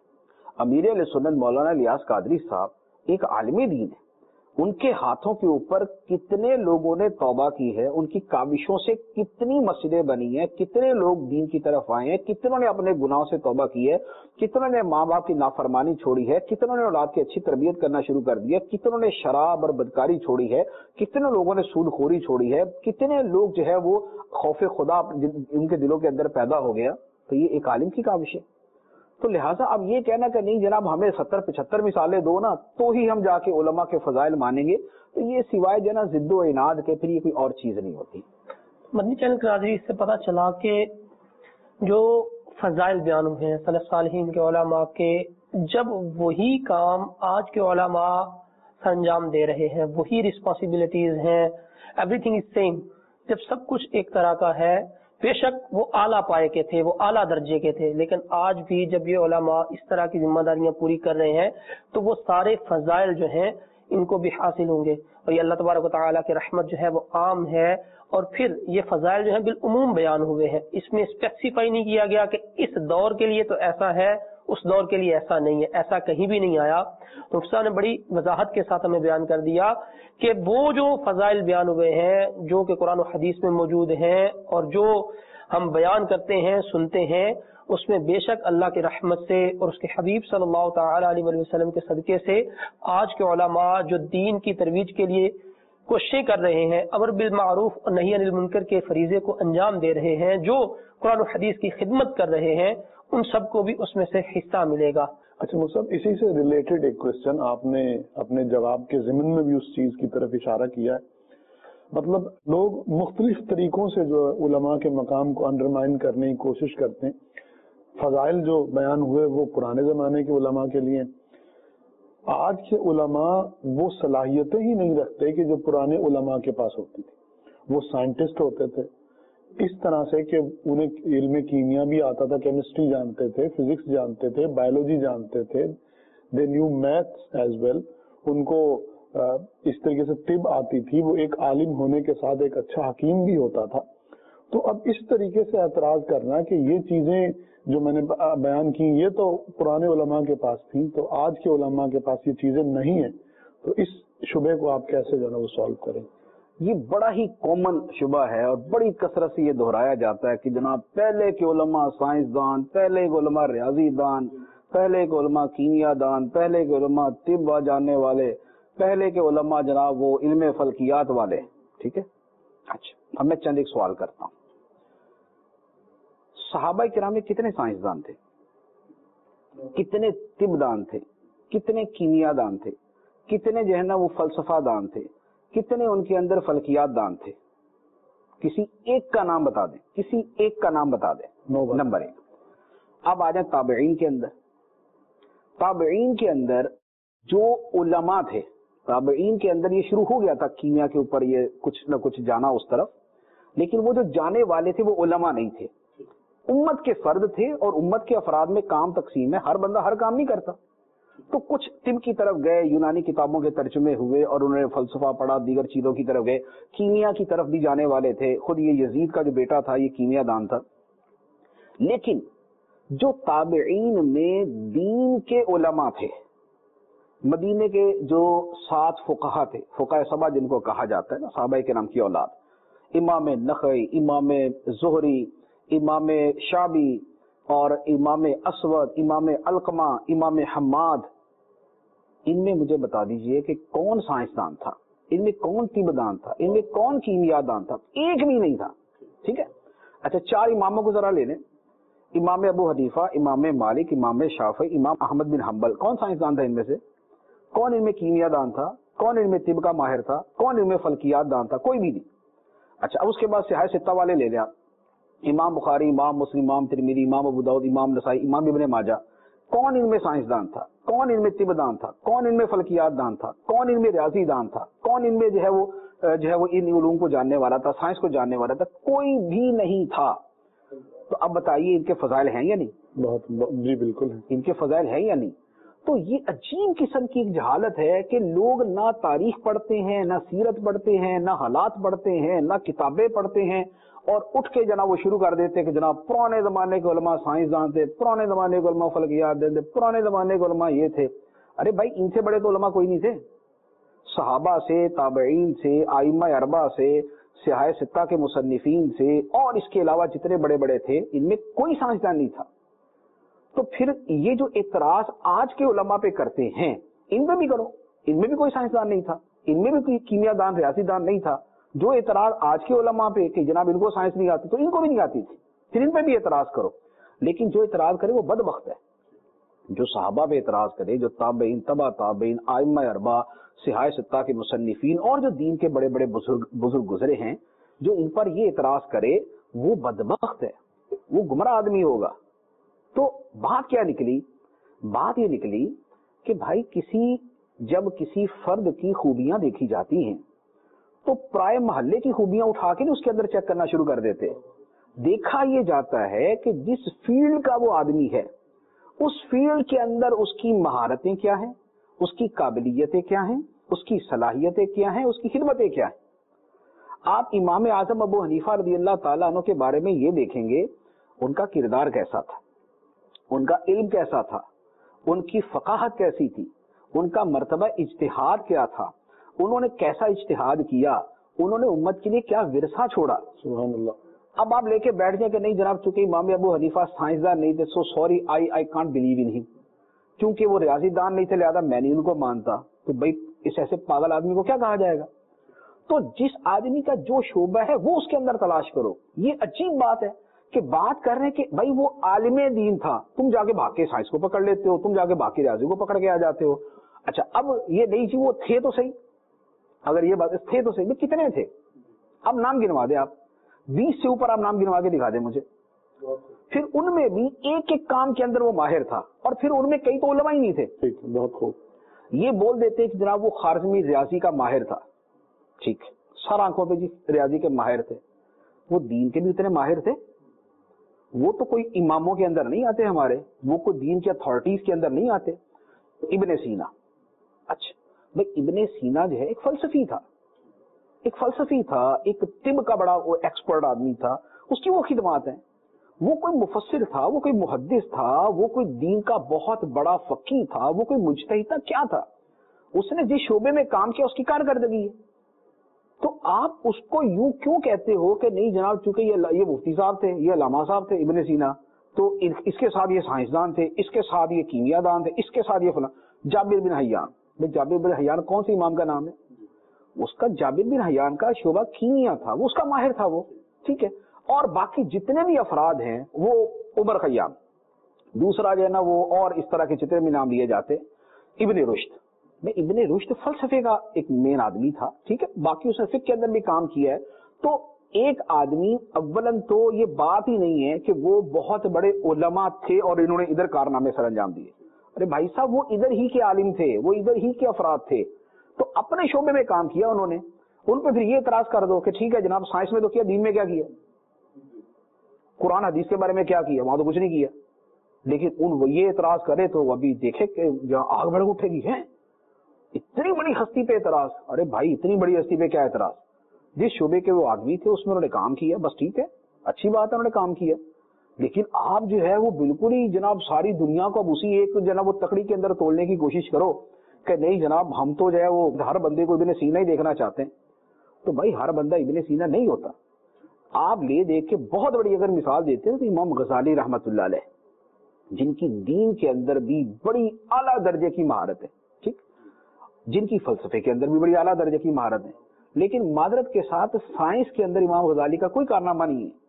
امیر اہل سنت مولانا الیاس قادری صاحب ایک عالم دین ہے، ان کے ہاتھوں کے اوپر کتنے لوگوں نے توبہ کی ہے، ان کی کاوشوں سے کتنی مسجدیں بنی ہیں، کتنے لوگ دین کی طرف آئے ہیں، کتنوں نے اپنے گناہوں سے توبہ کی ہے، کتنوں نے ماں باپ کی نافرمانی چھوڑی ہے، کتنوں نے اولاد کی اچھی تربیت کرنا شروع کر دی ہے، کتنوں نے شراب اور بدکاری چھوڑی ہے، کتنے لوگوں نے سود خوری چھوڑی ہے، کتنے لوگ جو ہے وہ خوف خدا ان کے دلوں کے اندر پیدا ہو گیا۔ تو یہ ایک عالم کی کاوش ہے۔ تو لہٰذا اب یہ کہنا کہ نہیں جناب ہمیں ستر پچہتر مثالیں دو نا تو ہی ہم جا کے علماء کے فضائل مانیں گے، تو یہ سوائے جو ہے نا ضد و عناد کے پھر یہ کوئی اور چیز نہیں ہوتی۔ مدنی چینل کے ناظرین، اس سے پتہ چلا کہ جو فضائل بیان ہوئے ہیں سلف صالحین کے علماء کے، جب وہی کام آج کے علماء سر انجام دے رہے ہیں، وہی رسپانسبلٹیز ہیں، ایوری تھنگ از سیم، جب سب کچھ ایک طرح کا ہے، بے شک وہ اعلیٰ پائے کے تھے، وہ اعلیٰ درجے کے تھے، لیکن آج بھی جب یہ علماء اس طرح کی ذمہ داریاں پوری کر رہے ہیں تو وہ سارے فضائل جو ہیں ان کو بھی حاصل ہوں گے، اور یہ اللہ تبارک و تعالیٰ کی رحمت جو ہے وہ عام ہے۔ اور پھر یہ فضائل جو ہیں بالعموم بیان ہوئے ہیں، اس میں اسپیسیفائی نہیں کیا گیا کہ اس دور کے لیے تو ایسا ہے، اس دور کے لیے ایسا نہیں ہے، ایسا کہیں بھی نہیں آیا۔ تو مفتی نے بڑی وضاحت کے ساتھ ہمیں بیان کر دیا کہ وہ جو فضائل بیان ہوئے ہیں جو کہ قرآن و حدیث میں موجود ہیں اور جو ہم بیان کرتے ہیں سنتے ہیں، اس میں بے شک اللہ کی رحمت سے اور اس کے حبیب صلی اللہ تعالی علیہ وآلہ وسلم کے صدقے سے آج کے علماء جو دین کی ترویج کے لیے کوششیں کر رہے ہیں، امر بالمعروف اور نہی عن المنکر کے فریضے کو انجام دے رہے ہیں، جو قرآن و حدیث کی خدمت کر رہے ہیں، ان سب کو بھی اس میں سے حصہ ملے گا۔ اچھا مصعب، اسی سے ریلیٹڈ ایک کوشچن، آپ نے اپنے جواب کے ضمن میں بھی اس چیز کی طرف اشارہ کیا ہے، مطلب لوگ مختلف طریقوں سے جو علماء کے مقام کو انڈرمائن کرنے کی کوشش کرتے ہیں۔ فضائل جو بیان ہوئے وہ پرانے زمانے کے علماء کے لیے، آج کے علماء وہ صلاحیتیں ہی نہیں رکھتے کہ جو پرانے علماء کے پاس ہوتی تھی۔ وہ سائنٹسٹ ہوتے تھے اس طرح سے کہ انہیں علم کیمیا بھی آتا تھا، کیمسٹری جانتے تھے، فزکس جانتے تھے، بایولوجی جانتے تھے، they knew maths as well, ان کو اس طریقے سے طب آتی تھی، وہ ایک عالم ہونے کے ساتھ ایک اچھا حکیم بھی ہوتا تھا۔ تو اب اس طریقے سے اعتراض کرنا کہ یہ چیزیں جو میں نے بیان کی یہ تو پرانے علماء کے پاس تھیں، تو آج کے علماء کے پاس یہ چیزیں نہیں ہیں، تو اس شبے کو آپ کیسے جو ہے وہ سالو کریں؟ یہ بڑا ہی کامن شبہ ہے اور بڑی کثرت سے یہ دہرایا جاتا ہے کہ جناب پہلے کے علماء سائنسدان، پہلے کے علماء ریاضی دان، پہلے کے علماء کیمیا دان، پہلے کے علماء طب جاننے والے، پہلے کے علماء جناب وہ علم فلکیات والے، ٹھیک ہے۔ اچھا اب میں چند ایک سوال کرتا ہوں، صحابہ کرام میں کتنے سائنسدان تھے، کتنے طب دان تھے، کتنے کیمیا دان تھے، کتنے جو ہے نا وہ فلسفہ دان تھے، کتنے ان کے اندر فلکیات دان تھے؟ کسی ایک کا نام بتا دیں، کسی ایک کا نام بتا دیں۔ نمبر ایک۔ اب آ جائیں تابعین کے اندر۔ تابعین کے اندر جو علماء تھے، تابعین کے اندر یہ شروع ہو گیا تھا کیمیا کے اوپر یہ کچھ نہ کچھ جانا اس طرف، لیکن وہ جو جانے والے تھے وہ علماء نہیں تھے، امت کے فرد تھے، اور امت کے افراد میں کام تقسیم ہے، ہر بندہ ہر کام نہیں کرتا۔ تو کچھ طب کی طرف گئے، یونانی کتابوں کے ترجمے ہوئے اور انہوں نے فلسفہ پڑھا، دیگر چیزوں کی طرف گئے، کیمیا کی طرف بھی جانے والے تھے، خود یہ یزید کا جو بیٹا تھا یہ کیمیا دان تھا۔ لیکن جو تابعین میں دین کے علماء تھے، مدینے کے جو سات فقہا تھے، فقہ سبا جن کو کہا جاتا ہے نا، صحابہ کرام کی اولاد، امام نخعی، امام زہری، امام شعبی اور امام اسود، امام علقمہ، امام حماد، ان میں مجھے بتا دیجئے کہ کون سائنسدان تھا، ان میں کون طبدان تھا، ان میں کون کیمیا دان تھا؟ ایک بھی نہیں تھا. ٹھیک ہے. اچھا چار اماموں کو ذرا لے لیں، امام ابو حنیفہ، امام مالک، امام شافعی، امام احمد بن حنبل، کون سائنسدان تھا ان میں سے؟ کون ان میں کیمیا دان تھا؟ کون ان میں طب کا ماہر تھا؟ کون ان میں فلکیات دان تھا؟ کوئی بھی نہیں. اچھا اب اس کے بعد صحیح ستہ والے لے لیں آپ، امام بخاری، امام مسلم، امام ترمذی، امام ابو داؤد، امام نسائی، امام ابن ماجہ، کون ان میں سائنسدان تھا؟ کون ان میں طب دان تھا؟ کون ان میں فلکیات دان تھا؟ کون ان میں ریاضی دان تھا؟ کون ان میں جو ہے وہ جو ہے وہ ان علوم کو جاننے والا تھا، سائنس کو جاننے والا تھا؟ کوئی بھی نہیں تھا. تو اب بتائیے ان کے فضائل ہیں یا نہیں؟ بہت جی بالکل ہے. ان کے فضائل ہیں یا نہیں؟ تو یہ عجیب قسم کی ایک جہالت ہے کہ لوگ نہ تاریخ پڑھتے ہیں، نہ سیرت پڑھتے ہیں، نہ حالات پڑھتے ہیں، نہ کتابیں پڑھتے ہیں، اور اٹھ کے جناب وہ شروع کر دیتے کہ جناب پرانے زمانے کے علماء سائنسدان تھے، پرانے زمانے کے علماء فلکیات تھے، پرانے زمانے کے علماء یہ تھے. ارے بھائی ان سے بڑے تو علماء کوئی نہیں تھے. صحابہ سے، تابعین سے، ائمہ اربعہ سے، صحاح ستہ کے مصنفین سے، اور اس کے علاوہ جتنے بڑے بڑے تھے ان میں کوئی سائنسدان نہیں تھا. تو پھر یہ جو اعتراض آج کے علماء پہ کرتے ہیں ان میں بھی کرو، ان میں بھی کوئی سائنسدان نہیں تھا، ان میں بھی کوئی کیمیا دان ریاضی دان نہیں تھا. جو اعتراض آج کے علماء پہ کہ جناب ان کو سائنس نہیں آتی تو ان کو بھی نہیں آتی تھی، پھر ان پہ بھی اعتراض کرو. لیکن جو اعتراض کرے وہ بدبخت ہے. جو صحابہ پہ اعتراض کرے، جو تابعین، تبع تابعین، ائمہ اربعہ، صحاح ستہ کے مصنفین اور جو دین کے بڑے بڑے بزرگ بزرگ گزرے ہیں، جو ان پر یہ اعتراض کرے وہ بدبخت ہے، وہ گمراہ آدمی ہوگا. تو بات کیا نکلی؟ بات یہ نکلی کہ بھائی کسی جب کسی فرد کی خوبیاں دیکھی جاتی ہیں تو پرائے محلے کی خوبیاں اٹھا کے اس کے اندر چیک کرنا شروع کر دیتے. دیکھا یہ جاتا ہے کہ جس فیلڈ کا وہ آدمی ہے اس فیلڈ کے اندر اس کی مہارتیں کیا ہیں، اس کی قابلیتیں کیا ہیں، اس کی صلاحیتیں کیا ہیں، اس کی خدمتیں کیا ہیں. آپ امام اعظم ابو حنیفہ رضی اللہ تعالیٰ عنہ کے بارے میں یہ دیکھیں گے ان کا کردار کیسا تھا، ان کا علم کیسا تھا، ان کی فقاہت کیسی تھی، ان کا مرتبہ اجتہاد کیا تھا، انہوں نے کیسا اجتہاد کیا، انہوں نے امت کے لیے کیا ورثہ چھوڑا. سبحان اللہ. اب آپ لے کے بیٹھ جائیں کہ نہیں جناب چونکہ امام ابو حنیفہ سائنسدان نہیں تھے so sorry I I can't believe in ہم، کیونکہ وہ ریاضی دان نہیں تھے لہذا میں نہیں ان کو مانتا. تو بھائی اس ایسے پاگل آدمی کو کیا کہا جائے گا؟ تو جس آدمی کا جو شعبہ ہے وہ اس کے اندر تلاش کرو. یہ عجیب بات ہے کہ بات کر رہے کہ بھائی وہ عالم دین تھا، تم جا کے بھاگ کے سائنس کو پکڑ لیتے ہو، تم جا کے باقی ریاضی کو پکڑ کے آ جاتے ہو. اچھا اب یہ نہیں جی وہ تھے تو صحیح، اگر یہ بات تھے تو صحیح، کتنے تھے؟ اب نام گنوا دیں آپ، بیس سے اوپر آپ نام گنوا کے دکھا دیں مجھے. پھر ان میں بھی ایک ایک کام کے اندر وہ ماہر تھا، اور پھر ان میں کئی تو علماء ہی نہیں تھے. بہت خوب. یہ بول دیتے کہ جناب وہ خارزمی ریاضی کا ماہر تھا، ٹھیک، سر آنکھوں پہ جی ریاضی کے ماہر تھے. وہ دین کے بھی اتنے ماہر تھے؟ وہ تو کوئی اماموں کے اندر نہیں آتے ہمارے، وہ کوئی دین کی اتھارٹیز کے اندر نہیں آتے. ابن سینا، اچھا بھائی ابن سینا جو ہے ایک فلسفی تھا، ایک فلسفی تھا، ایک طب کا بڑا وہ ایکسپرٹ آدمی تھا، اس کی وہ خدمات ہیں. وہ کوئی مفسر تھا، وہ کوئی محدث تھا، وہ کوئی دین کا بہت بڑا فقیہ تھا، وہ کوئی مجتہد تھا، کیا تھا؟ اس نے جس شعبے میں کام کیا اس کی کارکردگی ہے. تو آپ اس کو یوں کیوں کہتے ہو کہ نہیں جناب چونکہ یہ یہ مفتی صاحب تھے، یہ علامہ صاحب تھے ابن سینا، تو اس کے ساتھ یہ سائنسدان تھے، اس کے ساتھ یہ کیمیا دان تھے، اس کے ساتھ یہ فلاں. جابر بن حیان، بھائی جابر بن حیان کون سے امام کا نام ہے؟ اس کا جابر بن حیان کا شعبہ کیمیا تھا، وہ اس کا ماہر تھا وہ، ٹھیک ہے. اور باقی جتنے بھی افراد ہیں وہ عمر خیام، دوسرا جو ہے نا وہ اور اس طرح کے جتنے بھی نام لیے جاتے. ابن رشد، میں ابن رشد فلسفے کا ایک مین آدمی تھا، ٹھیک ہے، باقی اس نے فقہ کے اندر بھی کام کیا ہے. تو ایک آدمی اولن تو یہ بات ہی نہیں ہے کہ وہ بہت بڑے علماء تھے اور انہوں نے ادھر کارنامے سر انجام دیے. ارے بھائی صاحب وہ ادھر ہی کے عالم تھے، وہ ادھر ہی کے افراد تھے، تو اپنے شعبے میں کام کیا انہوں نے. ان پہ پھر یہ اعتراض کر دو کہ ٹھیک ہے جناب سائنس میں تو کیا، دین میں کیا کیا، قرآن حدیث کے بارے میں کیا کیا، وہاں تو کچھ نہیں کیا. لیکن ان وہ یہ اعتراض کرے تو ابھی دیکھے کہ جہاں آگ بھڑک اٹھے گی. ہے اتنی بڑی ہستی پہ اعتراض، ارے بھائی اتنی بڑی ہستی پہ کیا اعتراض؟ جس شعبے کے وہ آدمی تھے اس میں انہوں نے کام کیا، بس ٹھیک ہے، اچھی بات ہے انہوں نے کام کیا. لیکن آپ جو ہے وہ بالکل ہی جناب ساری دنیا کو اب اسی ایک جناب وہ تکڑی کے اندر تولنے کی کوشش کرو کہ نہیں جناب ہم تو جو ہے وہ ہر بندے کو ابن سینا ہی دیکھنا چاہتے ہیں. تو بھائی ہر بندہ ابن سینا نہیں ہوتا. آپ لے دیکھ کے بہت بڑی اگر مثال دیتے ہیں تو امام غزالی رحمت اللہ علیہ, جن کی دین کے اندر بھی بڑی اعلیٰ درجے کی مہارت ہے, ٹھیک, جن کی فلسفے کے اندر بھی بڑی اعلیٰ درجے کی مہارت ہے, لیکن معذرت کے ساتھ سائنس کے اندر امام غزالی کا کوئی کارنامہ نہیں ہے.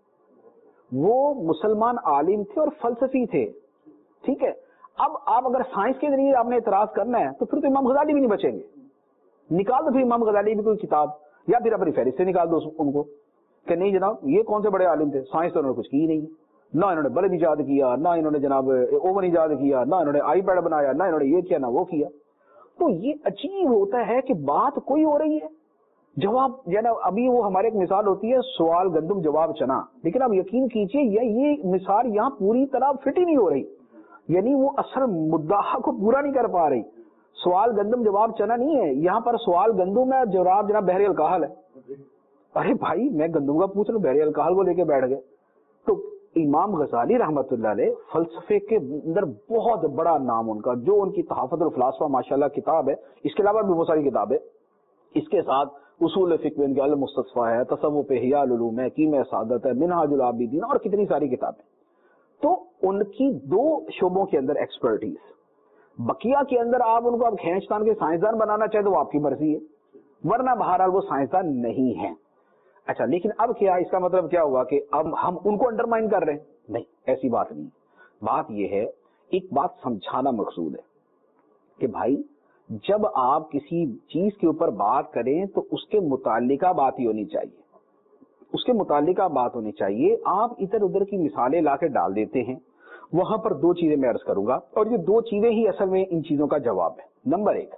وہ مسلمان عالم تھے اور فلسفی تھے, ٹھیک ہے. اب آپ اگر سائنس کے ذریعے آپ نے اعتراض کرنا ہے تو پھر تو امام غزالی بھی نہیں بچیں گے. نکال دو پھر امام غزالی بھی کوئی کتاب, یا پھر اپنی فہرست سے نکال دو ان کو کہ نہیں جناب یہ کون سے بڑے عالم تھے, سائنس تو انہوں نے کچھ کی ہی نہیں, نہ انہوں نے بلب ایجاد کیا, نہ انہوں نے جناب اوون ایجاد کیا, نہ انہوں نے آئی پیڈ بنایا, نہ انہوں نے یہ کیا نہ وہ کیا. تو یہ عجیب ہوتا ہے کہ بات کوئی ہو رہی ہے, جواب جو ہے نا, ابھی وہ ہمارے ایک مثال ہوتی ہے سوال گندم جواب چنا, لیکن آپ یقین کیجئے یہ مثال یہاں پوری طرح فٹ ہی نہیں ہو رہی, یعنی وہ اصل مدعا کو پورا نہیں کر پا رہی. سوال گندم جواب چنا نہیں ہے, یہاں پر سوال گندم ہے, جواب جناب بحر الکاہل ہے. ارے بھائی میں گندم کا پوچھ رہا ہوں, بحر الکاہل کو لے کے بیٹھ گئے. تو امام غزالی رحمت اللہ علیہ فلسفے کے اندر بہت بڑا نام ان کا, جو ان کی تحفظ الفلاسفہ ماشاءاللہ کتاب ہے, اس کے علاوہ بھی بہت ساری کتاب ہے, اس کے ساتھ اصول فقہ ان کے المستصفیٰ ہے, تصوف احیاء العلوم ہے, کیم سعادت ہے, منہاج العابدین اور کتنی ساری کتابیں. تو ان کی دو شعبوں کے اندر ایکسپرٹیز, بقیہ کے اندر آپ ان کو اب کھینچ تان کے سائنسدان بنانا چاہے تو وہ آپ کی مرضی ہے, ورنہ بہرحال وہ سائنسدان نہیں ہیں. اچھا لیکن اب کیا اس کا مطلب کیا ہوا کہ اب ہم ان کو انڈرمائن کر رہے ہیں؟ نہیں, ایسی بات نہیں. بات یہ ہے, ایک بات سمجھانا مقصود ہے کہ بھائی جب آپ کسی چیز کے اوپر بات کریں تو اس کے متعلقہ بات ہی ہونی چاہیے, اس کے متعلقہ بات ہونی چاہیے. آپ ادھر ادھر کی مثالیں لا کے ڈال دیتے ہیں. وہاں پر دو چیزیں میں عرض کروں گا, اور یہ دو چیزیں ہی اصل میں ان چیزوں کا جواب ہے. نمبر ایک,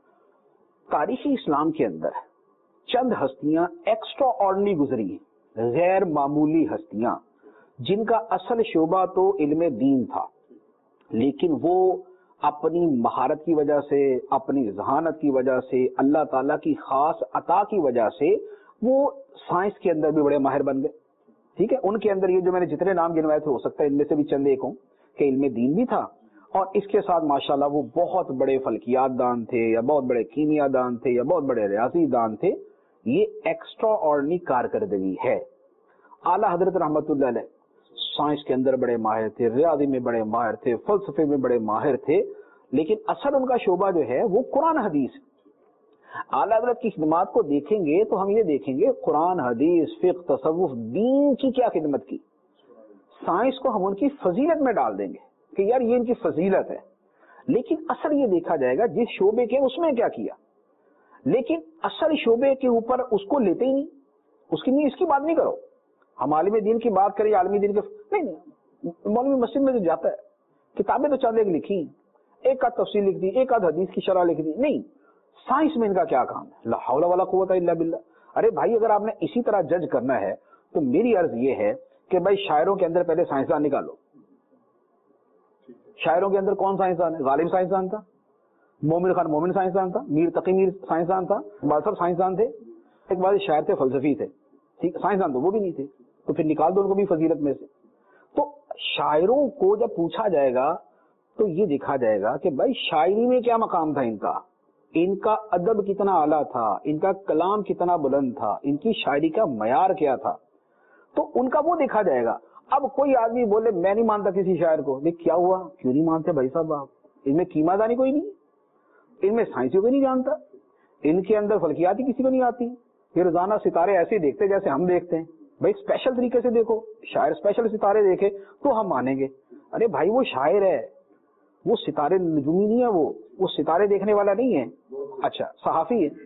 تاریخی اسلام کے اندر چند ہستیاں ایکسٹرا آرڈنری گزری ہیں, غیر معمولی ہستیاں, جن کا اصل شعبہ تو علم دین تھا, لیکن وہ اپنی مہارت کی وجہ سے, اپنی ذہانت کی وجہ سے, اللہ تعالیٰ کی خاص عطا کی وجہ سے وہ سائنس کے اندر بھی بڑے ماہر بن گئے. ٹھیک ہے, ان کے اندر یہ جو میں نے جتنے نام گنوائے تھے ہو سکتا ہے ان میں سے بھی چند ایک ہوں کہ علم دین بھی تھا, اور اس کے ساتھ ماشاءاللہ وہ بہت بڑے فلکیات دان تھے, یا بہت بڑے کیمیا دان تھے, یا بہت بڑے ریاضی دان تھے. یہ ایکسٹرا آرڈنری کارکردگی ہے. اعلیٰ حضرت رحمت اللہ علیہ سائنس کے اندر بڑے ماہر تھے, ریاضی میں بڑے ماہر تھے, فلسفے میں بڑے ماہر تھے, لیکن اصل ان کا شعبہ جو ہے وہ قرآن حدیث. اعلیٰ حضرت کی خدمات کو دیکھیں گے تو ہم یہ دیکھیں گے قرآن حدیث فقہ تصوف دین کی کیا خدمت کی. سائنس کو ہم ان کی فضیلت میں ڈال دیں گے کہ یار یہ ان کی فضیلت ہے, لیکن اصل یہ دیکھا جائے گا جس شعبے کے اس میں کیا کیا, لیکن اصل شعبے کے اوپر اس کو لیتے ہی نہیں. اس کی نہیں, اس کی بات نہیں کرو. ہم عالم دین کی بات کریں, عالمی دین کے نہیں نہیں, مولوی مسجد میں جو جاتا ہے کتابیں تو چند ایک لکھی, ایک آدھ تفصیل لکھ دی, ایک آدھ حدیث کی شرح لکھ دی, نہیں سائنس میں ان کا کیا کام ہے؟ لا حول ولا قوت الا باللہ. ارے بھائی اگر آپ نے اسی طرح جج کرنا ہے تو میری عرض یہ ہے کہ بھائی شاعروں کے اندر پہلے سائنسدان نکالو. شاعروں کے اندر کون سائنسدان ہے؟ غالب سائنسدان تھا, مومن خان مومن سائنسدان تھا, میر تقی میر سائنسدان تھا, بعض سب سائنسدان تھے. ایک بعض شاعر تھے فلسفی تھے, ٹھیک, سائنسدان تو وہ بھی نہیں تھے, تو پھر نکال دو ان کو بھی فضیلت میں سے. تو شاعروں کو جب پوچھا جائے گا تو یہ دیکھا جائے گا کہ بھائی شاعری میں کیا مقام تھا ان کا, ان کا ادب کتنا اعلیٰ تھا, ان کا کلام کتنا بلند تھا, ان کی شاعری کا معیار کیا تھا, تو ان کا وہ دیکھا جائے گا. اب کوئی آدمی بولے میں نہیں مانتا کسی شاعر کو, دیکھ کیا ہوا, کیوں نہیں مانتے بھائی صاحب آپ, ان میں کیما دانی کوئی نہیں, ان میں سائنسی کوئی نہیں جانتا, ان کے اندر فلکیاتی کسی کو نہیں آتی, یہ روزانہ ستارے ایسے دیکھتے جیسے ہم دیکھتے ہیں. بھائی اسپیشل طریقے سے دیکھو, شاعر اسپیشل ستارے دیکھے تو ہم مانیں گے. ارے بھائی وہ شاعر ہے, وہ ستارے نجومی نہیں ہے, وہ وہ ستارے دیکھنے والا نہیں ہے. اچھا صحافی ہے,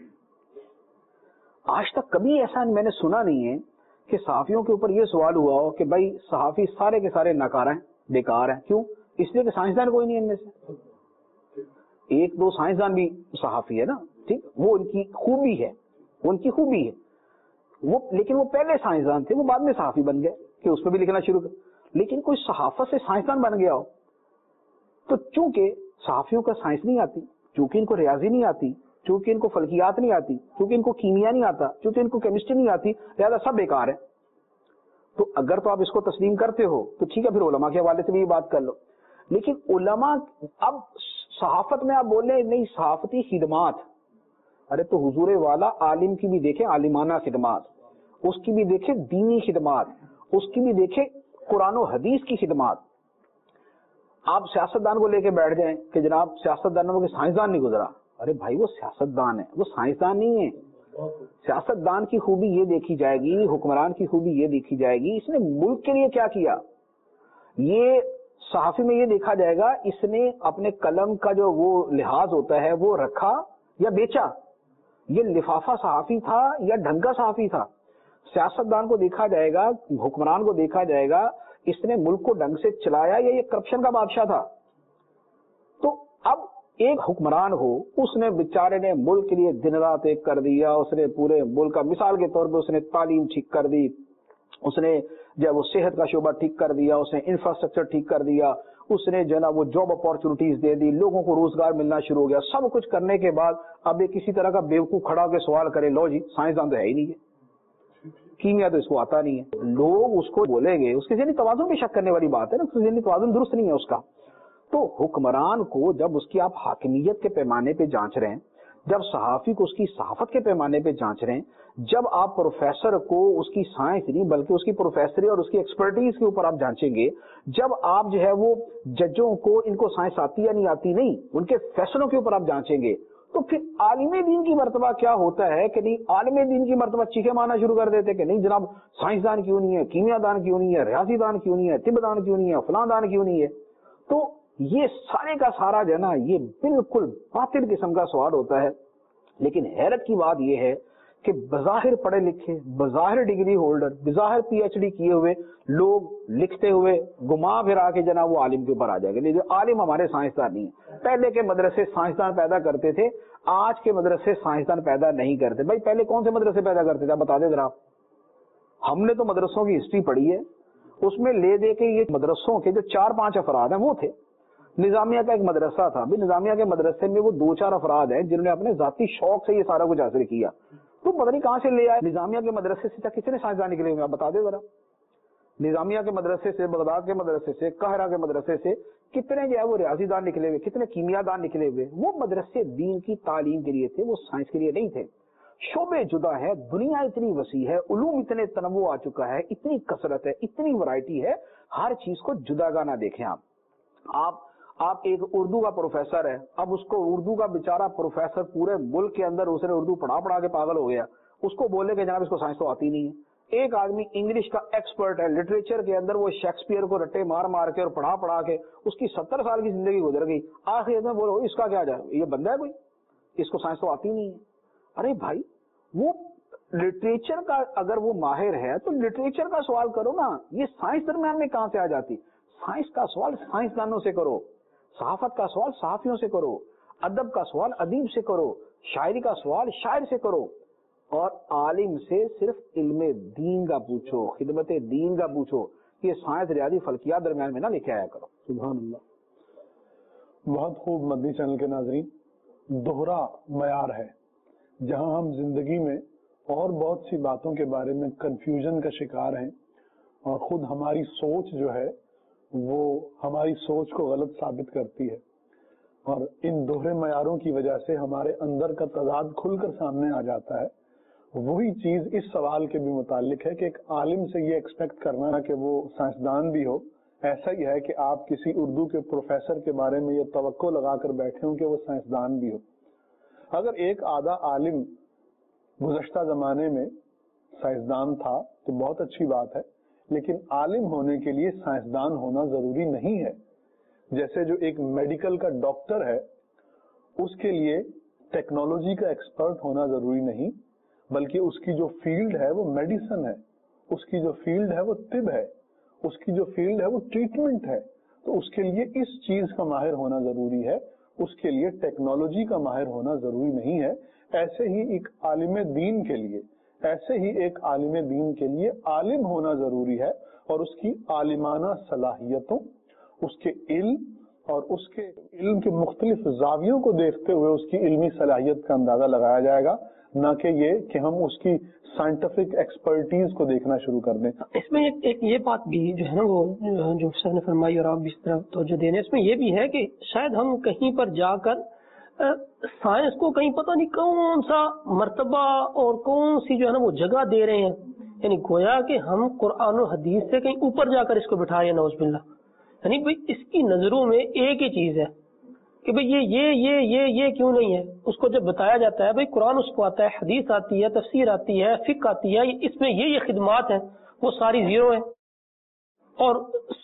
آج تک کبھی ایسا میں نے سنا نہیں ہے کہ صحافیوں کے اوپر یہ سوال ہوا ہو کہ بھائی صحافی سارے کے سارے ناکارہ ہیں, بیکار ہیں. کیوں؟ اس لیے کہ سائنسدان کوئی نہیں ان میں سے. ایک دو سائنسدان بھی صحافی ہے نا, ٹھیک, وہ ان کی خوبی ہے, ان کی خوبی ہے وہ, لیکن وہ پہلے سائنسدان تھے, وہ بعد میں صحافی بن گئے کہ اس پہ بھی لکھنا شروع کر. لیکن کوئی صحافت سے سائنسدان بن گیا ہو تو چونکہ صحافیوں کا سائنس نہیں آتی, چونکہ ان کو ریاضی نہیں آتی, چونکہ ان کو فلکیات نہیں آتی, چونکہ ان کو کیمیا نہیں آتا, چونکہ ان کو کیمسٹری نہیں آتی, لہٰذا سب بیکار ہے. تو اگر تو آپ اس کو تسلیم کرتے ہو تو ٹھیک ہے, پھر علماء کے حوالے سے بھی یہ بات کر لو. لیکن علماء اب صحافت میں آپ بول رہے ہیں نہیں صحافتی خدمات، ارے تو حضور والا عالم کی بھی دیکھیں عالمانہ خدمات، اس کی بھی دیکھیں دینی خدمات، اس کی بھی دیکھیں قرآن و حدیث کی خدمات. آپ سیاستدان کو لے کے بیٹھ جائیں کہ جناب سیاستدانوں میں سائنسدان نہیں گزرا، ارے بھائی وہ سیاستدان ہے، وہ سائنسدان نہیں ہے. سیاستدان کی خوبی یہ دیکھی جائے گی، حکمران کی خوبی یہ دیکھی جائے گی اس نے ملک کے لیے کیا کیا. یہ صحافی میں یہ دیکھا جائے گا اس نے اپنے قلم کا جو وہ لحاظ ہوتا ہے وہ رکھا یا بیچا، یہ لفافہ صحافی تھا یا ڈھنگا صحافی تھا. سیاستدان کو دیکھا جائے گا، حکمران کو دیکھا جائے گا اس نے ملک کو ڈھنگ سے چلایا یا یہ کرپشن کا بادشاہ تھا. تو اب ایک حکمران ہو، اس نے بیچارے نے ملک کے لیے دن رات ایک کر دیا، اس نے پورے ملک کا مثال کے طور پہ اس نے تعلیم ٹھیک کر دی، اس نے جب وہ صحت کا شعبہ ٹھیک کر دیا، اس نے انفراسٹرکچر ٹھیک کر دیا، اس نے جو ہے نا وہ جاب اپارچونیٹیز دے دی، لوگوں کو روزگار ملنا شروع ہو گیا. سب کچھ کرنے کے بعد اب یہ کسی طرح کا بیوقوف کھڑا کے سوال کرے، لو جی سائنسدان تو ہے ہی نہیں ہے، کیمیا تو اس کو آتا نہیں ہے. لوگ اس کو بولیں گے، اس کے ذہنی توازن پہ شک کرنے والی بات ہے نا، اس کے ذہنی توازن درست نہیں ہے اس کا. تو حکمران کو جب اس کی آپ حاکمیت کے پیمانے پہ جانچ رہے ہیں، جب صحافی کو اس کی صحافت کے پیمانے پہ جانچ رہے ہیں، جب آپ پروفیسر کو اس کی سائنس نہیں بلکہ اس کی پروفیسری اور اس کی ایکسپرٹیز کے اوپر آپ جانچیں گے، جب آپ جو ہے وہ ججوں کو ان کو سائنس آتی یا نہیں آتی نہیں ان کے فیصلوں کے اوپر آپ جانچیں گے، تو پھر عالم دین کی مرتبہ کیا ہوتا ہے کہ نہیں عالم دین کی مرتبہ چیخے مارنا شروع کر دیتے کہ نہیں جناب سائنسدان کیوں نہیں ہے، کیمیا دان کیوں نہیں ہے، ریاضی دان کیوں نہیں ہے، طب دان کیوں نہیں ہے، فلاں دان کیوں نہیں ہے. تو یہ سارے کا سارا جو ہے نا یہ بالکل باطل قسم کا سوال ہوتا ہے. لیکن حیرت کی بات یہ ہے کہ بظاہر پڑھے لکھے، بظاہر ڈگری ہولڈر، بظاہر پی ایچ ڈی کیے ہوئے لوگ لکھتے ہوئے گھما پھرا کے جناب وہ عالم کے اوپر آ جائے گا. لیکن عالم ہمارے سائنسدان نہیں ہیں. پہلے کے مدرسے سائنسدان پیدا کرتے تھے، آج کے مدرسے سائنسدان پیدا نہیں کرتے. بھائی پہلے کون سے مدرسے پیدا کرتے تھے بتا دیں ذرا. ہم نے تو مدرسوں کی ہسٹری پڑھی ہے، اس میں لے دے کے یہ مدرسوں کے جو چار پانچ افراد ہیں وہ تھے. نظامیہ کا ایک مدرسہ تھا، بھی نظامیہ کے مدرسے میں وہ دو چار افراد ہیں جنہوں نے اپنے ذاتی شوق سے یہ سارا کچھ حاصل کیا. تو پتہ نہیں کہاں سے لے آئے. نظامیہ کے مدرسے سے کتنے سائنسدان نکلے ہوئے آپ بتا دیں ذرا. نظامیہ کے مدرسے سے، بغداد کے مدرسے سے، قاہرہ کے مدرسے سے کتنے جو ہے وہ ریاضی دان نکلے ہوئے، کتنے کیمیا دان نکلے ہوئے. وہ مدرسے دین کی تعلیم کے لیے تھے، وہ سائنس کے لیے نہیں تھے. شعبے جدا ہے، دنیا اتنی وسیع ہے، علوم اتنے تنوع آ چکا ہے، اتنی کثرت ہے، اتنی ورائٹی ہے، ہر چیز کو جدا گانا دیکھیں. آپ آپ آپ ایک اردو کا پروفیسر ہے، اب اس کو اردو کا بیچارہ پروفیسر پورے ملک کے اندر اس نے اردو پڑھا پڑھا کے پاگل ہو گیا، اس کو بولے کہ جناب اس کو سائنس تو آتی نہیں ہے. ایک آدمی انگلش کا ایکسپرٹ ہے، لٹریچر کے اندر وہ شیکسپیئر کو رٹے مار مار کے اور پڑھا پڑھا کے اس کی ستر سال کی زندگی گزر گئی. آخر میں بولو اس کا کیا جائے، یہ بندہ ہے کوئی، اس کو سائنس تو آتی نہیں ہے. ارے بھائی وہ لٹریچر کا اگر وہ ماہر ہے تو لٹریچر کا سوال کرو نا، یہ سائنس درمیان میں کہاں سے آ جاتی. سائنس کا سوال سائنسدانوں سے کرو، صحافت کا سوال صحافیوں سے کرو، ادب کا سوال ادیب سے کرو، شاعری کا سوال شاعر سے کرو، اور عالم سے صرف علم دین کا پوچھو، خدمت دین کا پوچھو. یہ سائنس ریاضی فلکیات درمیان میں نہ لے کے آیا کرو. سبحان اللہ. بہت خوب. مدنی چینل کے ناظرین، دوہرا معیار ہے جہاں ہم زندگی میں اور بہت سی باتوں کے بارے میں کنفیوژن کا شکار ہیں، اور خود ہماری سوچ جو ہے وہ ہماری سوچ کو غلط ثابت کرتی ہے، اور ان دوہرے معیاروں کی وجہ سے ہمارے اندر کا تضاد کھل کر سامنے آ جاتا ہے. وہی چیز اس سوال کے بھی متعلق ہے کہ ایک عالم سے یہ ایکسپیکٹ کرنا کہ وہ سائنسدان بھی ہو، ایسا ہی ہے کہ آپ کسی اردو کے پروفیسر کے بارے میں یہ توقع لگا کر بیٹھے ہوں کہ وہ سائنسدان بھی ہو. اگر ایک آدھا عالم گزشتہ زمانے میں سائنسدان تھا تو بہت اچھی بات ہے، لیکن عالم ہونے کے لیے سائنسدان ہونا ضروری نہیں ہے. جیسے جو ایک میڈیکل کا ڈاکٹر ہے اس کے لیے ٹیکنالوجی کا ایکسپرٹ ہونا ضروری نہیں، بلکہ اس کی جو فیلڈ ہے وہ میڈیسن ہے، اس کی جو فیلڈ ہے وہ طب ہے، اس کی جو فیلڈ ہے وہ ٹریٹمنٹ ہے. تو اس کے لیے اس چیز کا ماہر ہونا ضروری ہے، اس کے لیے ٹیکنالوجی کا ماہر ہونا ضروری نہیں ہے. ایسے ہی ایک عالم دین کے لیے ایسے ہی ایک عالم دین کے لیے عالم ہونا ضروری ہے، اور اس کی عالمانہ صلاحیتوں، اس کے علم اور اس کے علم کے مختلف زاویوں کو دیکھتے ہوئے اس کی علمی صلاحیت کا اندازہ لگایا جائے گا. نہ کہ یہ کہ ہم اس کی سائنٹیفک ایکسپرٹیز کو دیکھنا شروع کر دیں. اس میں ایک, ایک یہ بات بھی جو ہے نا وہ جو سر نے فرمائی اور آپ اس طرح توجہ دے رہے ہیں, اس میں یہ بھی ہے کہ شاید ہم کہیں پر جا کر سائنس کو کہیں پتہ نہیں کون سا مرتبہ اور کون سی جو ہے نا وہ جگہ دے رہے ہیں, یعنی گویا کہ ہم قرآن و حدیث سے کہیں اوپر جا کر اس کو بٹھا رہے ہیں نعوذ باللہ. یعنی بھائی اس کی نظروں میں ایک ہی چیز ہے کہ بھئی یہ یہ یہ یہ یہ کیوں نہیں ہے. اس کو جب بتایا جاتا ہے بھئی قرآن اس کو آتا ہے, حدیث آتی ہے, تفسیر آتی ہے, فقہ آتی ہے, اس میں یہ یہ خدمات ہیں, وہ ساری زیرو ہیں, اور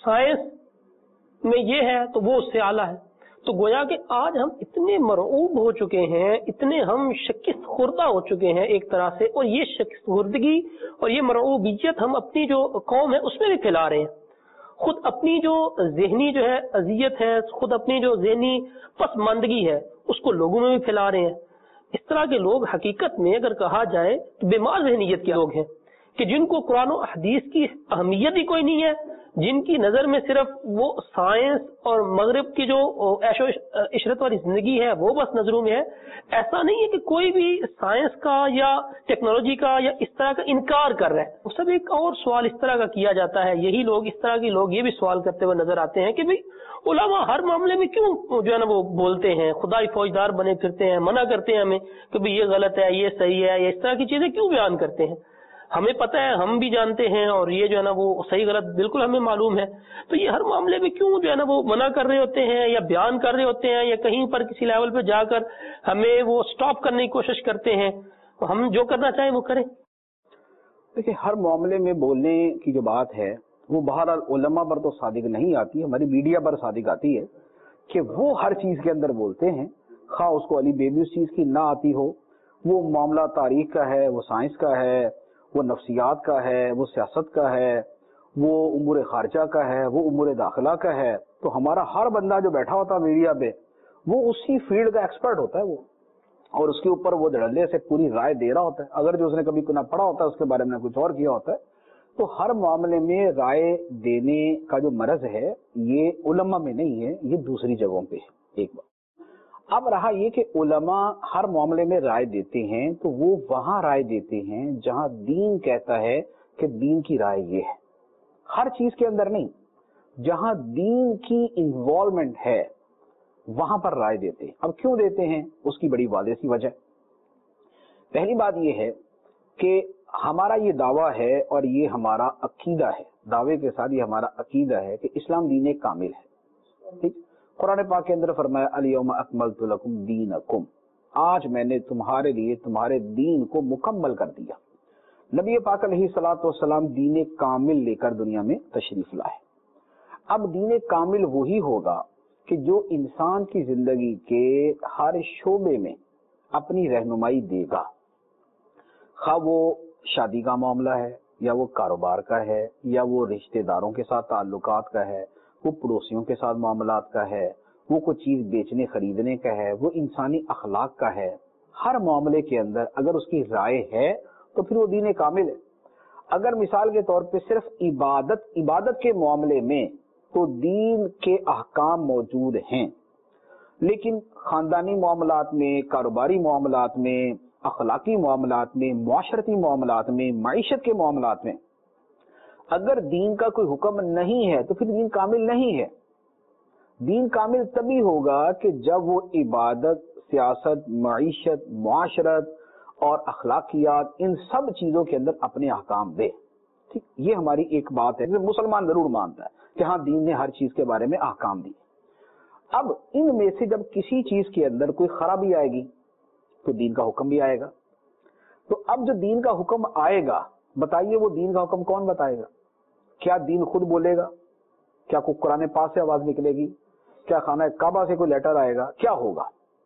سائنس میں یہ ہے تو وہ اس سے اعلیٰ ہے. تو گویا کہ آج ہم اتنے مرعوب ہو چکے ہیں, اتنے ہم شکست خوردہ ہو چکے ہیں ایک طرح سے, اور یہ شکست خوردگی اور یہ مرعوبیت ہم اپنی جو قوم ہے اس میں بھی پھیلا رہے ہیں. خود اپنی جو ذہنی جو ہے اذیت ہے, خود اپنی جو ذہنی پسماندگی ہے اس کو لوگوں میں بھی پھیلا رہے ہیں. اس طرح کے لوگ حقیقت میں اگر کہا جائے تو بیمار ذہنیت کے لوگ ہیں کہ جن کو قرآن و حدیث کی اہمیت ہی کوئی نہیں ہے, جن کی نظر میں صرف وہ سائنس اور مغرب کی جو عیش و عشرت والی زندگی ہے وہ بس نظروں میں ہے. ایسا نہیں ہے کہ کوئی بھی سائنس کا یا ٹیکنالوجی کا یا اس طرح کا انکار کر رہا ہے. سب ایک اور سوال اس طرح کا کیا جاتا ہے, یہی لوگ اس طرح کے لوگ یہ بھی سوال کرتے ہوئے نظر آتے ہیں کہ بھئی علماء ہر معاملے میں کیوں جو ہے نا وہ بولتے ہیں, خدائی فوجدار بنے پھرتے ہیں, منع کرتے ہیں ہمیں کہ بھئی یہ غلط ہے, یہ صحیح ہے, یا اس طرح کی چیزیں کیوں بیان کرتے ہیں. ہمیں پتہ ہے, ہم بھی جانتے ہیں, اور یہ جو ہے نا وہ صحیح غلط بالکل ہمیں معلوم ہے. تو یہ ہر معاملے میں کیوں جو ہے نا وہ منع کر رہے ہوتے ہیں یا بیان کر رہے ہوتے ہیں, یا کہیں پر کسی لیول پہ جا کر ہمیں وہ سٹاپ کرنے کی کوشش کرتے ہیں. ہم جو کرنا چاہیں وہ کریں. دیکھیں, ہر معاملے میں بولنے کی جو بات ہے وہ بہرحال علماء پر تو صادق نہیں آتی, ہماری میڈیا پر صادق آتی ہے کہ وہ ہر چیز کے اندر بولتے ہیں, خواہ اس کو علی بیبی اس چیز کی نہ آتی ہو. وہ معاملہ تاریخ کا ہے, وہ سائنس کا ہے, وہ نفسیات کا ہے, وہ سیاست کا ہے, وہ امور خارجہ کا ہے, وہ امور داخلہ کا ہے. تو ہمارا ہر بندہ جو بیٹھا ہوتا ہے میڈیا پہ وہ اسی فیلڈ کا ایکسپرٹ ہوتا ہے وہ, اور اس کے اوپر وہ دھڑلے سے پوری رائے دے رہا ہوتا ہے. اگر جو اس نے کبھی نہ پڑھا ہوتا ہے اس کے بارے میں کچھ اور کیا ہوتا ہے. تو ہر معاملے میں رائے دینے کا جو مرض ہے یہ علماء میں نہیں ہے, یہ دوسری جگہوں پہ ہے. ایک بات. اب رہا یہ کہ علماء ہر معاملے میں رائے دیتے ہیں تو وہ وہاں رائے دیتے ہیں جہاں دین کہتا ہے کہ دین کی رائے یہ ہے. ہر چیز کے اندر نہیں, جہاں دین کی انوالومنٹ ہے وہاں پر رائے دیتے ہیں. اب کیوں دیتے ہیں اس کی بڑی واضح سی وجہ. پہلی بات یہ ہے کہ ہمارا یہ دعویٰ ہے اور یہ ہمارا عقیدہ ہے, دعوے کے ساتھ یہ ہمارا عقیدہ ہے کہ اسلام دین کامل ہے. ٹھیک, قرآن پاک کے اندر فرمایا الیوم اکملت لکم دینکم, آج میں نے تمہارے لیے تمہارے دین کو مکمل کر دیا. نبی پاک علیہ الصلوۃ والسلام دین کامل لے کر دنیا میں تشریف لائے. اب دین کامل وہی ہوگا کہ جو انسان کی زندگی کے ہر شعبے میں اپنی رہنمائی دے گا, خواہ وہ شادی کا معاملہ ہے, یا وہ کاروبار کا ہے, یا وہ رشتہ داروں کے ساتھ تعلقات کا ہے, وہ پڑوسیوں کے ساتھ معاملات کا ہے, وہ کوئی چیز بیچنے خریدنے کا ہے, وہ انسانی اخلاق کا ہے. ہر معاملے کے اندر اگر اس کی رائے ہے تو پھر وہ دین کامل ہے. اگر مثال کے طور پہ صرف عبادت عبادت کے معاملے میں تو دین کے احکام موجود ہیں, لیکن خاندانی معاملات میں, کاروباری معاملات میں, اخلاقی معاملات میں, معاشرتی معاملات میں, معیشت کے معاملات میں اگر دین کا کوئی حکم نہیں ہے تو پھر دین کامل نہیں ہے. دین کامل تبھی ہوگا کہ جب وہ عبادت, سیاست, معیشت, معاشرت اور اخلاقیات ان سب چیزوں کے اندر اپنے احکام دے. ٹھیک, یہ ہماری ایک بات ہے. مسلمان ضرور مانتا ہے کہ ہاں دین نے ہر چیز کے بارے میں احکام دیے. اب ان میں سے جب کسی چیز کے اندر کوئی خرابی آئے گی تو دین کا حکم بھی آئے گا. تو اب جو دین کا حکم آئے گا, بتائیے وہ دین کا حکم کون بتائے گا؟ کیا دین خود بولے گا؟ کیا کوئی قرآن پاک سے آواز نکلے گی؟ کیا خانہ کعبہ سے کوئی لیٹر آئے گا؟ کیا ہوگا؟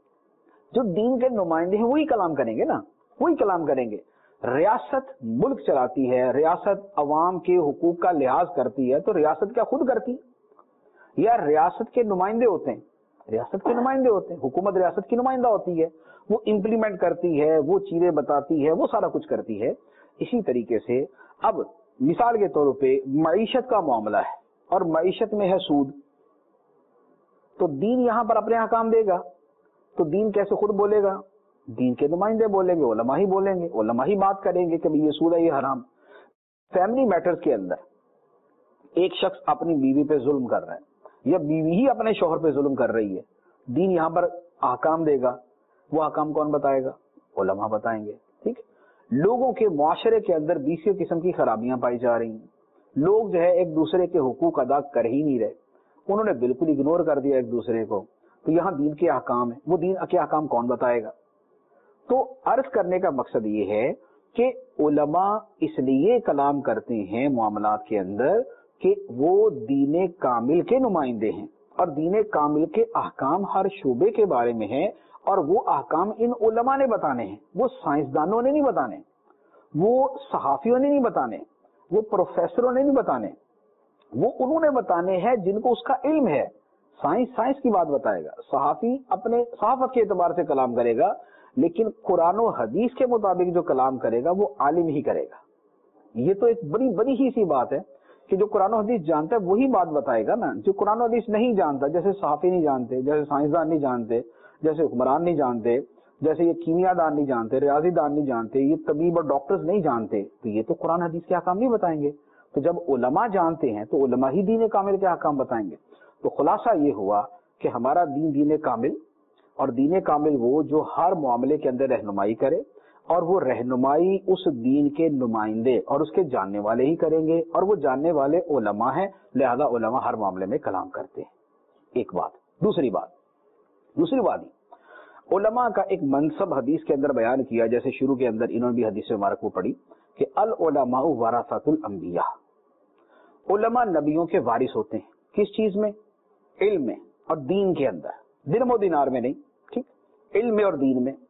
جو دین کے نمائندے ہیں وہی کلام کریں گے نا, وہی کلام کریں گے. ریاست ملک چلاتی ہے, ریاست عوام کے حقوق کا لحاظ کرتی ہے, تو ریاست کیا خود کرتی یا ریاست کے نمائندے ہوتے ہیں؟ ریاست کے نمائندے ہوتے ہیں. حکومت ریاست کی نمائندہ ہوتی ہے, وہ امپلیمنٹ کرتی ہے, وہ چیزیں بتاتی ہے, وہ سارا کچھ کرتی ہے. اسی طریقے سے اب مثال کے طور پہ معیشت کا معاملہ ہے اور معیشت میں ہے سود, تو دین یہاں پر اپنے احکام دے گا. تو دین کیسے خود بولے گا؟ دین کے نمائندے بولیں گے، علماء ہی بولیں گے، علماء ہی بات کریں گے کہ یہ سود ہے، یہ حرام۔ فیملی میٹرز کے اندر ایک شخص اپنی بیوی پہ ظلم کر رہا ہے یا بیوی ہی اپنے شوہر پہ ظلم کر رہی ہے، دین یہاں پر احکام دے گا، وہ احکام کون بتائے گا؟ علماء بتائیں گے۔ ٹھیک ہے، لوگوں کے معاشرے کے اندر بیسیوں قسم کی خرابیاں پائی جا رہی ہیں، لوگ جو ہے ایک دوسرے کے حقوق ادا کر ہی نہیں رہے، انہوں نے بالکل اگنور کر دیا ایک دوسرے کو، تو یہاں دین کے احکام ہیں، وہ دین کے احکام کون بتائے گا؟ تو عرض کرنے کا مقصد یہ ہے کہ علماء اس لیے کلام کرتے ہیں معاملات کے اندر کہ وہ دین کامل کے نمائندے ہیں، اور دین کامل کے احکام ہر شعبے کے بارے میں ہیں، اور وہ احکام ان علماء نے بتانے ہیں، وہ سائنسدانوں نے نہیں بتانے، وہ صحافیوں نے نہیں بتانے، وہ پروفیسروں نے نہیں بتانے، وہ انہوں نے بتانے ہیں جن کو اس کا علم ہے۔ سائنس سائنس کی بات بتائے گا، صحافی اپنے صحافت کے اعتبار سے کلام کرے گا، لیکن قرآن و حدیث کے مطابق جو کلام کرے گا وہ عالم ہی کرے گا۔ یہ تو ایک بڑی بڑی ہی سی بات ہے کہ جو قرآن و حدیث جانتا ہے وہی بات بتائے گا نا، جو قرآن و حدیث نہیں جانتا، جیسے صحافی نہیں جانتے، جیسے سائنسدان نہیں جانتے، جیسے حکمران نہیں جانتے، جیسے یہ کیمیا دان نہیں جانتے، ریاضی دان نہیں جانتے، یہ طبیب اور ڈاکٹرز نہیں جانتے، تو یہ تو قرآن حدیث کے احکام نہیں بتائیں گے۔ تو جب علماء جانتے ہیں تو علماء ہی دین کامل کے احکام بتائیں گے۔ تو خلاصہ یہ ہوا کہ ہمارا دین دین کامل، اور دین کامل وہ جو ہر معاملے کے اندر رہنمائی کرے، اور وہ رہنمائی اس دین کے نمائندے اور اس کے جاننے والے ہی کریں گے، اور وہ جاننے والے علماء ہیں، لہذا علماء ہر معاملے میں کلام کرتے ہیں۔ ایک بات۔ دوسری بات دوسری بات ہی علماء کا ایک منصب حدیث کے اندر بیان کیا، جیسے شروع کے اندر انہوں نے بھی حدیث مبارک کو پڑھی کہ العلماء ورثۃ الانبیاء، علماء نبیوں کے وارث ہوتے ہیں۔ کس چیز میں؟ علم میں اور دین کے اندر، درم و دینار میں نہیں، ٹھیک، علم میں اور دین میں۔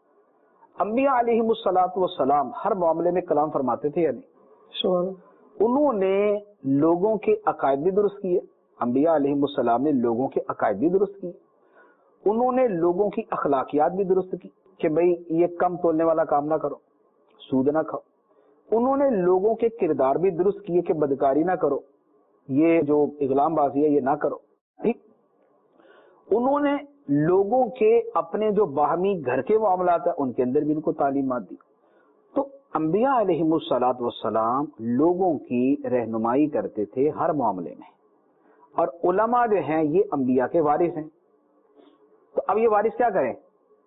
انبیاء علیہم الصلوۃ والسلام ہر معاملے میں کلام فرماتے تھے یا نہیں؟ انہوں نے لوگوں کے عقائد بھی درست کیے، انبیاء علیہم السلام نے لوگوں کے عقائد بھی درست کیے، انہوں نے لوگوں کی اخلاقیات بھی درست کی کہ بھئی یہ کم تولنے والا کام نہ کرو، سود نہ کھاؤ۔ انہوں نے لوگوں کے کردار بھی درست کیے کہ بدکاری نہ کرو، یہ جو اغلام بازی ہے یہ نہ کرو، ٹھیک۔ انہوں نے لوگوں کے اپنے جو باہمی گھر کے معاملات ہیں ان کے اندر بھی ان کو تعلیمات دی۔ تو انبیاء علیہم الصلوۃ والسلام لوگوں کی رہنمائی کرتے تھے ہر معاملے میں، اور علماء جو ہیں یہ انبیاء کے وارث ہیں۔ تو اب یہ وارث کیا کریں؟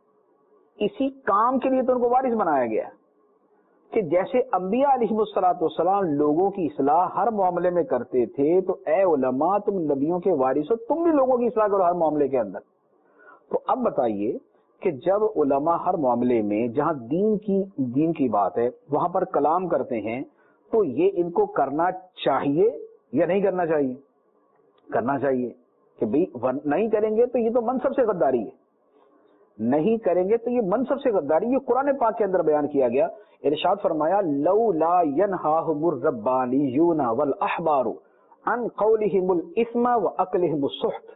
اسی کام کے لیے تو ان کو وارث بنایا گیا کہ جیسے انبیاء علیہم الصلوۃ والسلام لوگوں کی اصلاح ہر معاملے میں کرتے تھے، تو اے علماء تم نبیوں کے وارث ہو، تم بھی لوگوں کی اصلاح کرو ہر معاملے کے اندر۔ تو اب بتائیے کہ جب علماء ہر معاملے میں جہاں دین کی دین کی بات ہے وہاں پر کلام کرتے ہیں، تو یہ ان کو کرنا چاہیے یا نہیں کرنا چاہیے؟ کرنا چاہیے کہ بھئی نہیں کریں گے تو یہ تو منصب سے غداری ہے، نہیں کریں گے تو یہ منصب سے غداری۔ یہ قرآن پاک کے اندر بیان کیا گیا، ارشاد فرمایا لولا ینہاہم الربانیون والاحبار عن قولہم الاثم واکلہم السحت،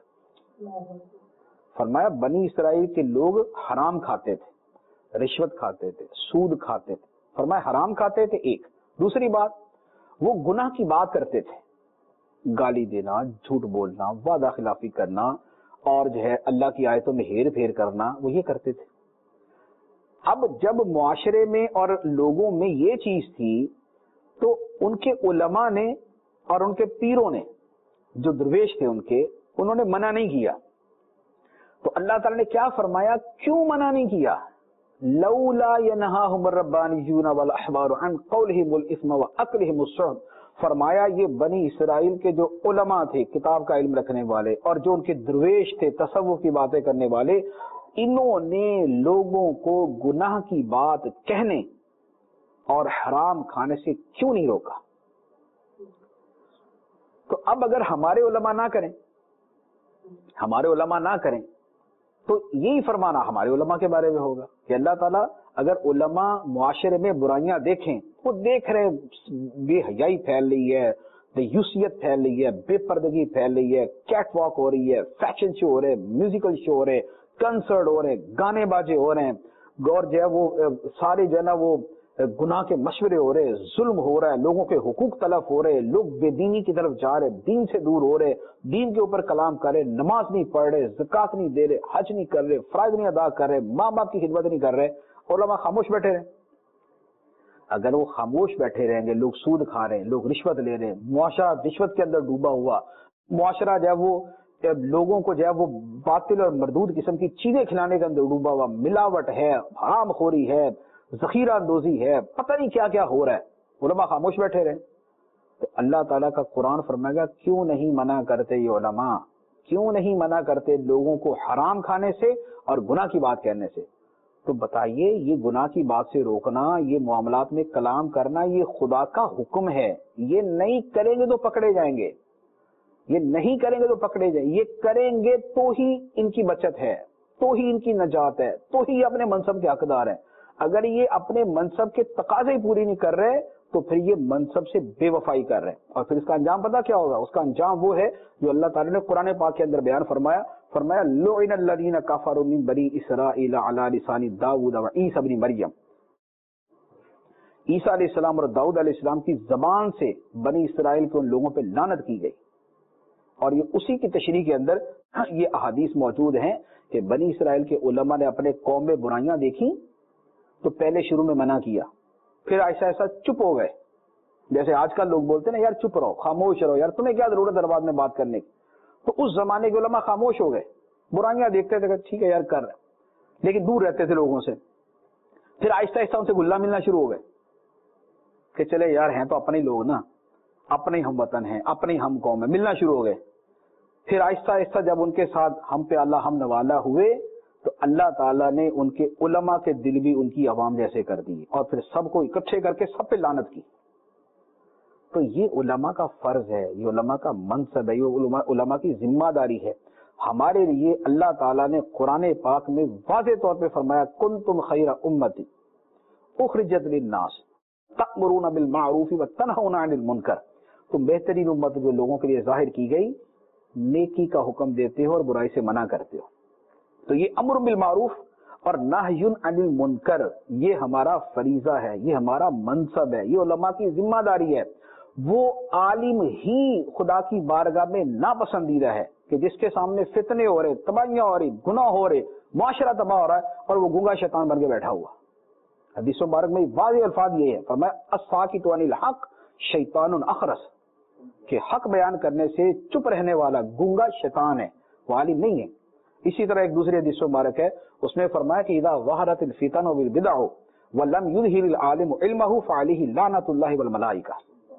فرمایا بنی اسرائیل کے لوگ حرام کھاتے تھے، رشوت کھاتے تھے، سود کھاتے تھے، فرمایا حرام کھاتے تھے ایک، دوسری بات وہ گناہ کی بات کرتے تھے، گالی دینا، جھوٹ بولنا، وعدہ خلافی کرنا، اور جو ہے اللہ کی آیتوں میں ہیر پھیر کرنا، وہ یہ کرتے تھے۔ اب جب معاشرے میں اور لوگوں میں یہ چیز تھی تو ان کے علماء نے اور ان کے پیروں نے جو درویش تھے ان کے، انہوں نے منع نہیں کیا۔ تو اللہ تعالیٰ نے کیا فرمایا؟ کیوں منع نہیں کیا؟ لولا ینہاہم الربانیون والاحبار عن قولہم الاثم واکلہم السحت، فرمایا یہ بنی اسرائیل کے جو علماء تھے، کتاب کا علم رکھنے والے، اور جو ان کے درویش تھے، تصوف کی باتیں کرنے والے، انہوں نے لوگوں کو گناہ کی بات کہنے اور حرام کھانے سے کیوں نہیں روکا؟ تو اب اگر ہمارے علماء نہ کریں ہمارے علماء نہ کریں تو یہی فرمانا ہمارے علماء کے بارے میں ہوگا کہ اللہ تعالیٰ اگر علماء معاشرے میں برائیاں دیکھیں، وہ دیکھ رہے بے حیائی پھیل رہی ہے، دیوسیت پھیل رہی ہے، بے پردگی پھیل رہی ہے، کیٹ واک ہو رہی ہے، فیشن شو ہو رہے، میوزیکل شو ہو رہے، کنسرٹ ہو رہے، گانے باجے ہو رہے ہیں، اور جو ہے وہ سارے جو ہے نا وہ گناہ کے مشورے ہو رہے، ظلم ہو رہا ہے، لوگوں کے حقوق تلف ہو رہے، لوگ بے دینی کی طرف جا رہے، دین سے دور ہو رہے، دین کے اوپر کلام کر رہے، نماز نہیں پڑھ رہے، زکوٰۃ نہیں دے رہے، حج نہیں کر رہے، فرائض نہیں ادا کر رہے، ماں باپ کی خدمت نہیں کر رہے، علماء خاموش بیٹھے رہے. اگر وہ خاموش بیٹھے رہیں گے، لوگ سود کھا رہے ہیں، لوگ رشوت لے رہے ہیں، معاشرہ رشوت کے اندر ڈوبا ہوا، معاشرہ جو ہے وہ لوگوں کو جو ہے وہ باطل اور مردود قسم کی چیزیں کھلانے کے اندر ڈوبا ہوا، ملاوٹ ہے، حرام خوری ہے، ذخیرہ اندوزی ہے، پتہ نہیں کیا کیا ہو رہا ہے، علماء خاموش بیٹھے رہے. تو اللہ تعالیٰ کا قرآن فرمائے گا کیوں نہیں منع کرتے یہ علماء، کیوں نہیں منع کرتے لوگوں کو حرام کھانے سے اور گناہ کی بات کہنے سے. تو بتائیے یہ گناہ کی بات سے روکنا، یہ معاملات میں کلام کرنا، یہ خدا کا حکم ہے. یہ نہیں کریں گے تو پکڑے جائیں گے، یہ نہیں کریں گے تو پکڑے جائیں گے. یہ کریں گے تو ہی ان کی بچت ہے، تو ہی ان کی نجات ہے، تو ہی اپنے منصب کے حقدار ہیں. اگر یہ اپنے منصب کے تقاضے پوری نہیں کر رہے تو پھر یہ منصب سے بے وفائی کر رہے ہیں، اور پھر اس کا انجام پتہ کیا ہوگا؟ اس کا انجام وہ ہے جو اللہ تعالیٰ نے قرآن پاک کے اندر بیان فرمایا فرمایا لعن الذین کفروا من بنی اسرائیل علی لسان داؤد و عیسی ابن مریم. عیسیٰ علیہ السلام اور داؤد علیہ السلام کی زبان سے بنی اسرائیل کے ان لوگوں پہ لعنت کی گئی. اور یہ اسی کی تشریح کے اندر یہ احادیث موجود ہیں کہ بنی اسرائیل کے علماء نے اپنے قوم میں برائیاں دیکھی تو پہلے شروع میں منع کیا، پھر ایسا ایسا چپ ہو گئے. جیسے آج کل لوگ بولتے ہیں نا یار چپ رہو، خاموش رہو، یار تمہیں کیا ضرورت ہے بعد میں بات کرنے کی. تو اس زمانے کے علماء خاموش ہو گئے، برائیاں دیکھتے تھے کہ ٹھیک ہے یار کر رہے، لیکن دور رہتے تھے لوگوں سے. پھر آہستہ آہستہ ان سے گلا ملنا شروع ہو گئے کہ چلے یار ہیں تو اپنے ہی لوگ نا، اپنے ہم وطن ہیں، اپنے ہم قوم ہیں، ملنا شروع ہو گئے. پھر آہستہ آہستہ جب ان کے ساتھ ہم پہ اللہ ہم نوالا ہوئے تو اللہ تعالیٰ نے ان کے علماء کے دل بھی ان کی عوام جیسے کر دی، اور پھر سب کو اکٹھے کر کے سب پہ لعنت کی. تو یہ علماء کا فرض ہے، یہ علماء کا منصب ہے، یہ علماء, علماء کی ذمہ داری ہے. ہمارے لیے اللہ تعالیٰ نے قرآن پاک میں واضح طور پہ فرمایا کنتم خیر امتی اخرجت للناس تأمرون بالمعروف وتنہون عن المنکر. تم بہترین امت جو لوگوں کے لیے ظاہر کی گئی، نیکی کا حکم دیتے ہو اور برائی سے منع کرتے ہو. تو یہ امر بالمعروف اور نہی عن المنکر یہ ہمارا فریضہ ہے، یہ ہمارا منصب ہے، یہ علماء کی ذمہ داری ہے. وہ عالم ہی خدا کی بارگاہ میں ناپسندیدہ ہے کہ جس کے سامنے فتنے ہو رہے، تباہیاں ہو رہی، گناہ ہو رہے، معاشرہ تباہ ہو رہا ہے اور وہ گونگا شیطان بن کے بیٹھا ہوا. حدیث مبارک میں واضح الفاظ یہ ہے، فرمایا الساکت عن الحق شیطان اخرس، کہ حق بیان کرنے سے چپ رہنے والا گونگا شیطان ہے، وہ عالم نہیں ہے. اسی طرح ایک دوسری حدیث مبارک ہے، اس میں فرمایا کہ اذا ظہرت الفتن والبدع ولم یظہر العالم علمہ فعلیہ لعنۃ اللہ والملائکہ.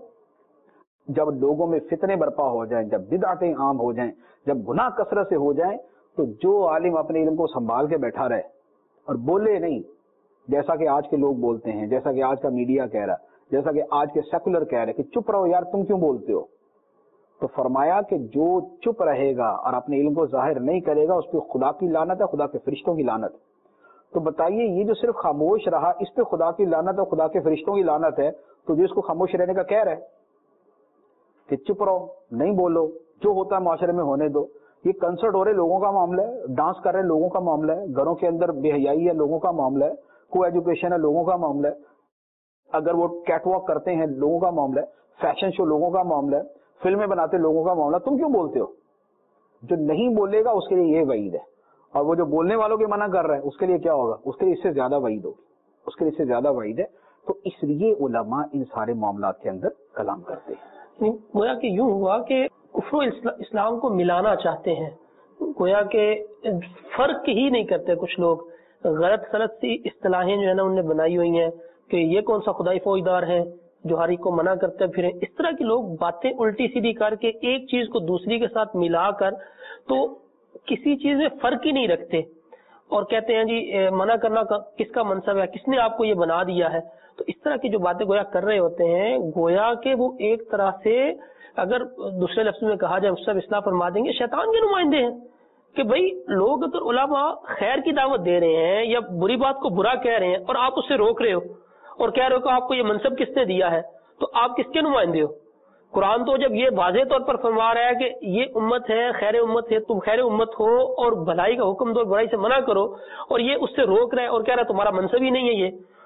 جب لوگوں میں فتنے برپا ہو جائیں، جب بدعتیں عام ہو جائیں، جب گناہ کثرت سے ہو جائیں، تو جو عالم اپنے علم کو سنبھال کے بیٹھا رہے اور بولے نہیں جیسا کہ آج کے لوگ بولتے ہیں، جیسا کہ آج کا میڈیا کہہ رہا، جیسا کہ آج کے سیکولر کہہ رہے کہ چپ رہو یار تم کیوں بولتے ہو، تو فرمایا کہ جو چپ رہے گا اور اپنے علم کو ظاہر نہیں کرے گا اس پہ خدا کی لعنت ہے، خدا کے فرشتوں کی لعنت. تو بتائیے یہ جو صرف خاموش رہا اس پہ خدا کی لعنت اور خدا کے فرشتوں کی لعنت ہے، تو جو اس کو خاموش رہنے کا کہہ رہا ہے کہ چپ رہو، نہیں بولو، جو ہوتا ہے معاشرے میں ہونے دو. یہ کنسرٹ ہو رہے لوگوں کا معاملہ ہے، ڈانس کر رہے لوگوں کا معاملہ ہے، گھروں کے اندر بے حیائی ہے لوگوں کا معاملہ ہے، کو ایجوکیشن ہے لوگوں کا معاملہ ہے، اگر وہ کیٹ واک کرتے ہیں لوگوں کا معاملہ ہے، فیشن شو لوگوں کا معاملہ ہے، فلمیں بناتے لوگوں کا معاملہ. تم کیوں بولتے ہو؟ جو نہیں بولے گا اس کے لیے یہ وعید ہے، اور وہ جو بولنے والوں کے منع کر رہا ہے اس کے لیے کیا ہوگا؟ اس کے لیے اس سے زیادہ وعید ہوگی، اس کے لیے اس سے زیادہ وعید ہے. تو اس لیے علماء ان سارے معاملات کے اندر کلام کرتے ہیں. گویا کہ یوں ہوا کہ کفر و اسلام کو ملانا چاہتے ہیں، گویا کہ فرق ہی نہیں کرتے. کچھ لوگ غلط غلط سی اصطلاحیں جو ہے نا انہوں نے بنائی ہوئی ہیں کہ یہ کون سا خدائی فوجدار ہے جو ہر ایک کو منع کرتے پھریں. اس طرح کے لوگ باتیں الٹی سیدھی کر کے ایک چیز کو دوسری کے ساتھ ملا کر تو کسی چیز میں فرق ہی نہیں رکھتے اور کہتے ہیں جی منع کرنا کس کا منصب ہے، کس نے آپ کو یہ بنا دیا ہے. تو اس طرح کی جو باتیں گویا کر رہے ہوتے ہیں، گویا کہ وہ ایک طرح سے اگر دوسرے لفظ میں کہا جائے اس سے اصلاح فرما دیں گے شیطان کے نمائندے ہیں کہ بھائی لوگ اگر علماء خیر کی دعوت دے رہے ہیں یا بری بات کو برا کہہ رہے ہیں اور آپ اس سے روک رہے ہو اور کہہ رہے ہو کہ آپ کو یہ منصب کس نے دیا ہے، تو آپ کس کے نمائندے ہو؟ قرآن تو جب یہ واضح طور پر فرما رہا ہے کہ یہ امت ہے، خیر امت ہے، تم خیر امت ہو اور بھلائی کا حکم دو، برائی سے منع کرو، اور یہ اس سے روک رہا ہے اور کہہ رہا ہے تمہارا منصب ہی نہیں ہے یہ،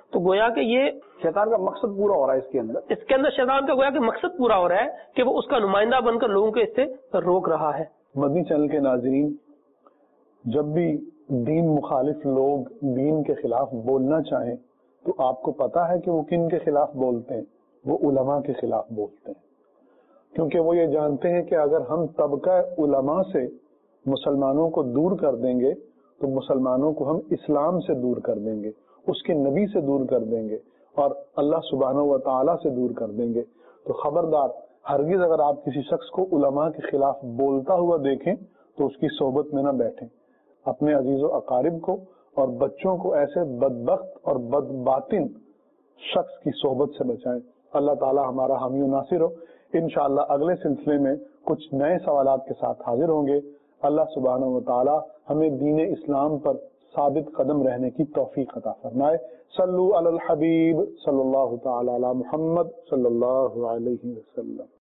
تو گویا کہ یہ شیطان کا مقصد پورا ہو رہا ہے اس کے اندر اس کے اندر شیطان کا گویا کہ مقصد پورا ہو رہا ہے کہ وہ اس کا نمائندہ بن کر لوگوں کو اس سے روک رہا ہے۔ مدنی چینل کے ناظرین، جب بھی دین مخالف لوگ دین کے خلاف بولنا چاہیں تو آپ کو پتا ہے کہ وہ کن کے خلاف بولتے ہیں؟ وہ علماء کے خلاف بولتے ہیں، کیونکہ وہ یہ جانتے ہیں کہ اگر ہم طبقہ علماء سے مسلمانوں کو دور کر دیں گے تو مسلمانوں کو ہم اسلام سے دور کر دیں گے، اس کے نبی سے دور کر دیں گے اور اللہ سبحانہ و تعالیٰ سے دور کر دیں گے۔ تو خبردار، ہرگز اگر آپ کسی شخص کو علماء کے خلاف بولتا ہوا دیکھیں تو اس کی صحبت میں نہ بیٹھیں۔ اپنے عزیز و اقارب کو اور بچوں کو ایسے بدبخت اور بدباطن شخص کی صحبت سے بچائیں۔ اللہ تعالی ہمارا حامی و ناصر ہو۔ انشاءاللہ اگلے سلسلے میں کچھ نئے سوالات کے ساتھ حاضر ہوں گے۔ اللہ سبحانہ و تعالی ہمیں دین اسلام پر ثابت قدم رہنے کی توفیق عطا فرمائے۔ صلو علی الحبیب صلی اللہ تعالی علی محمد صلی اللہ علیہ وسلم۔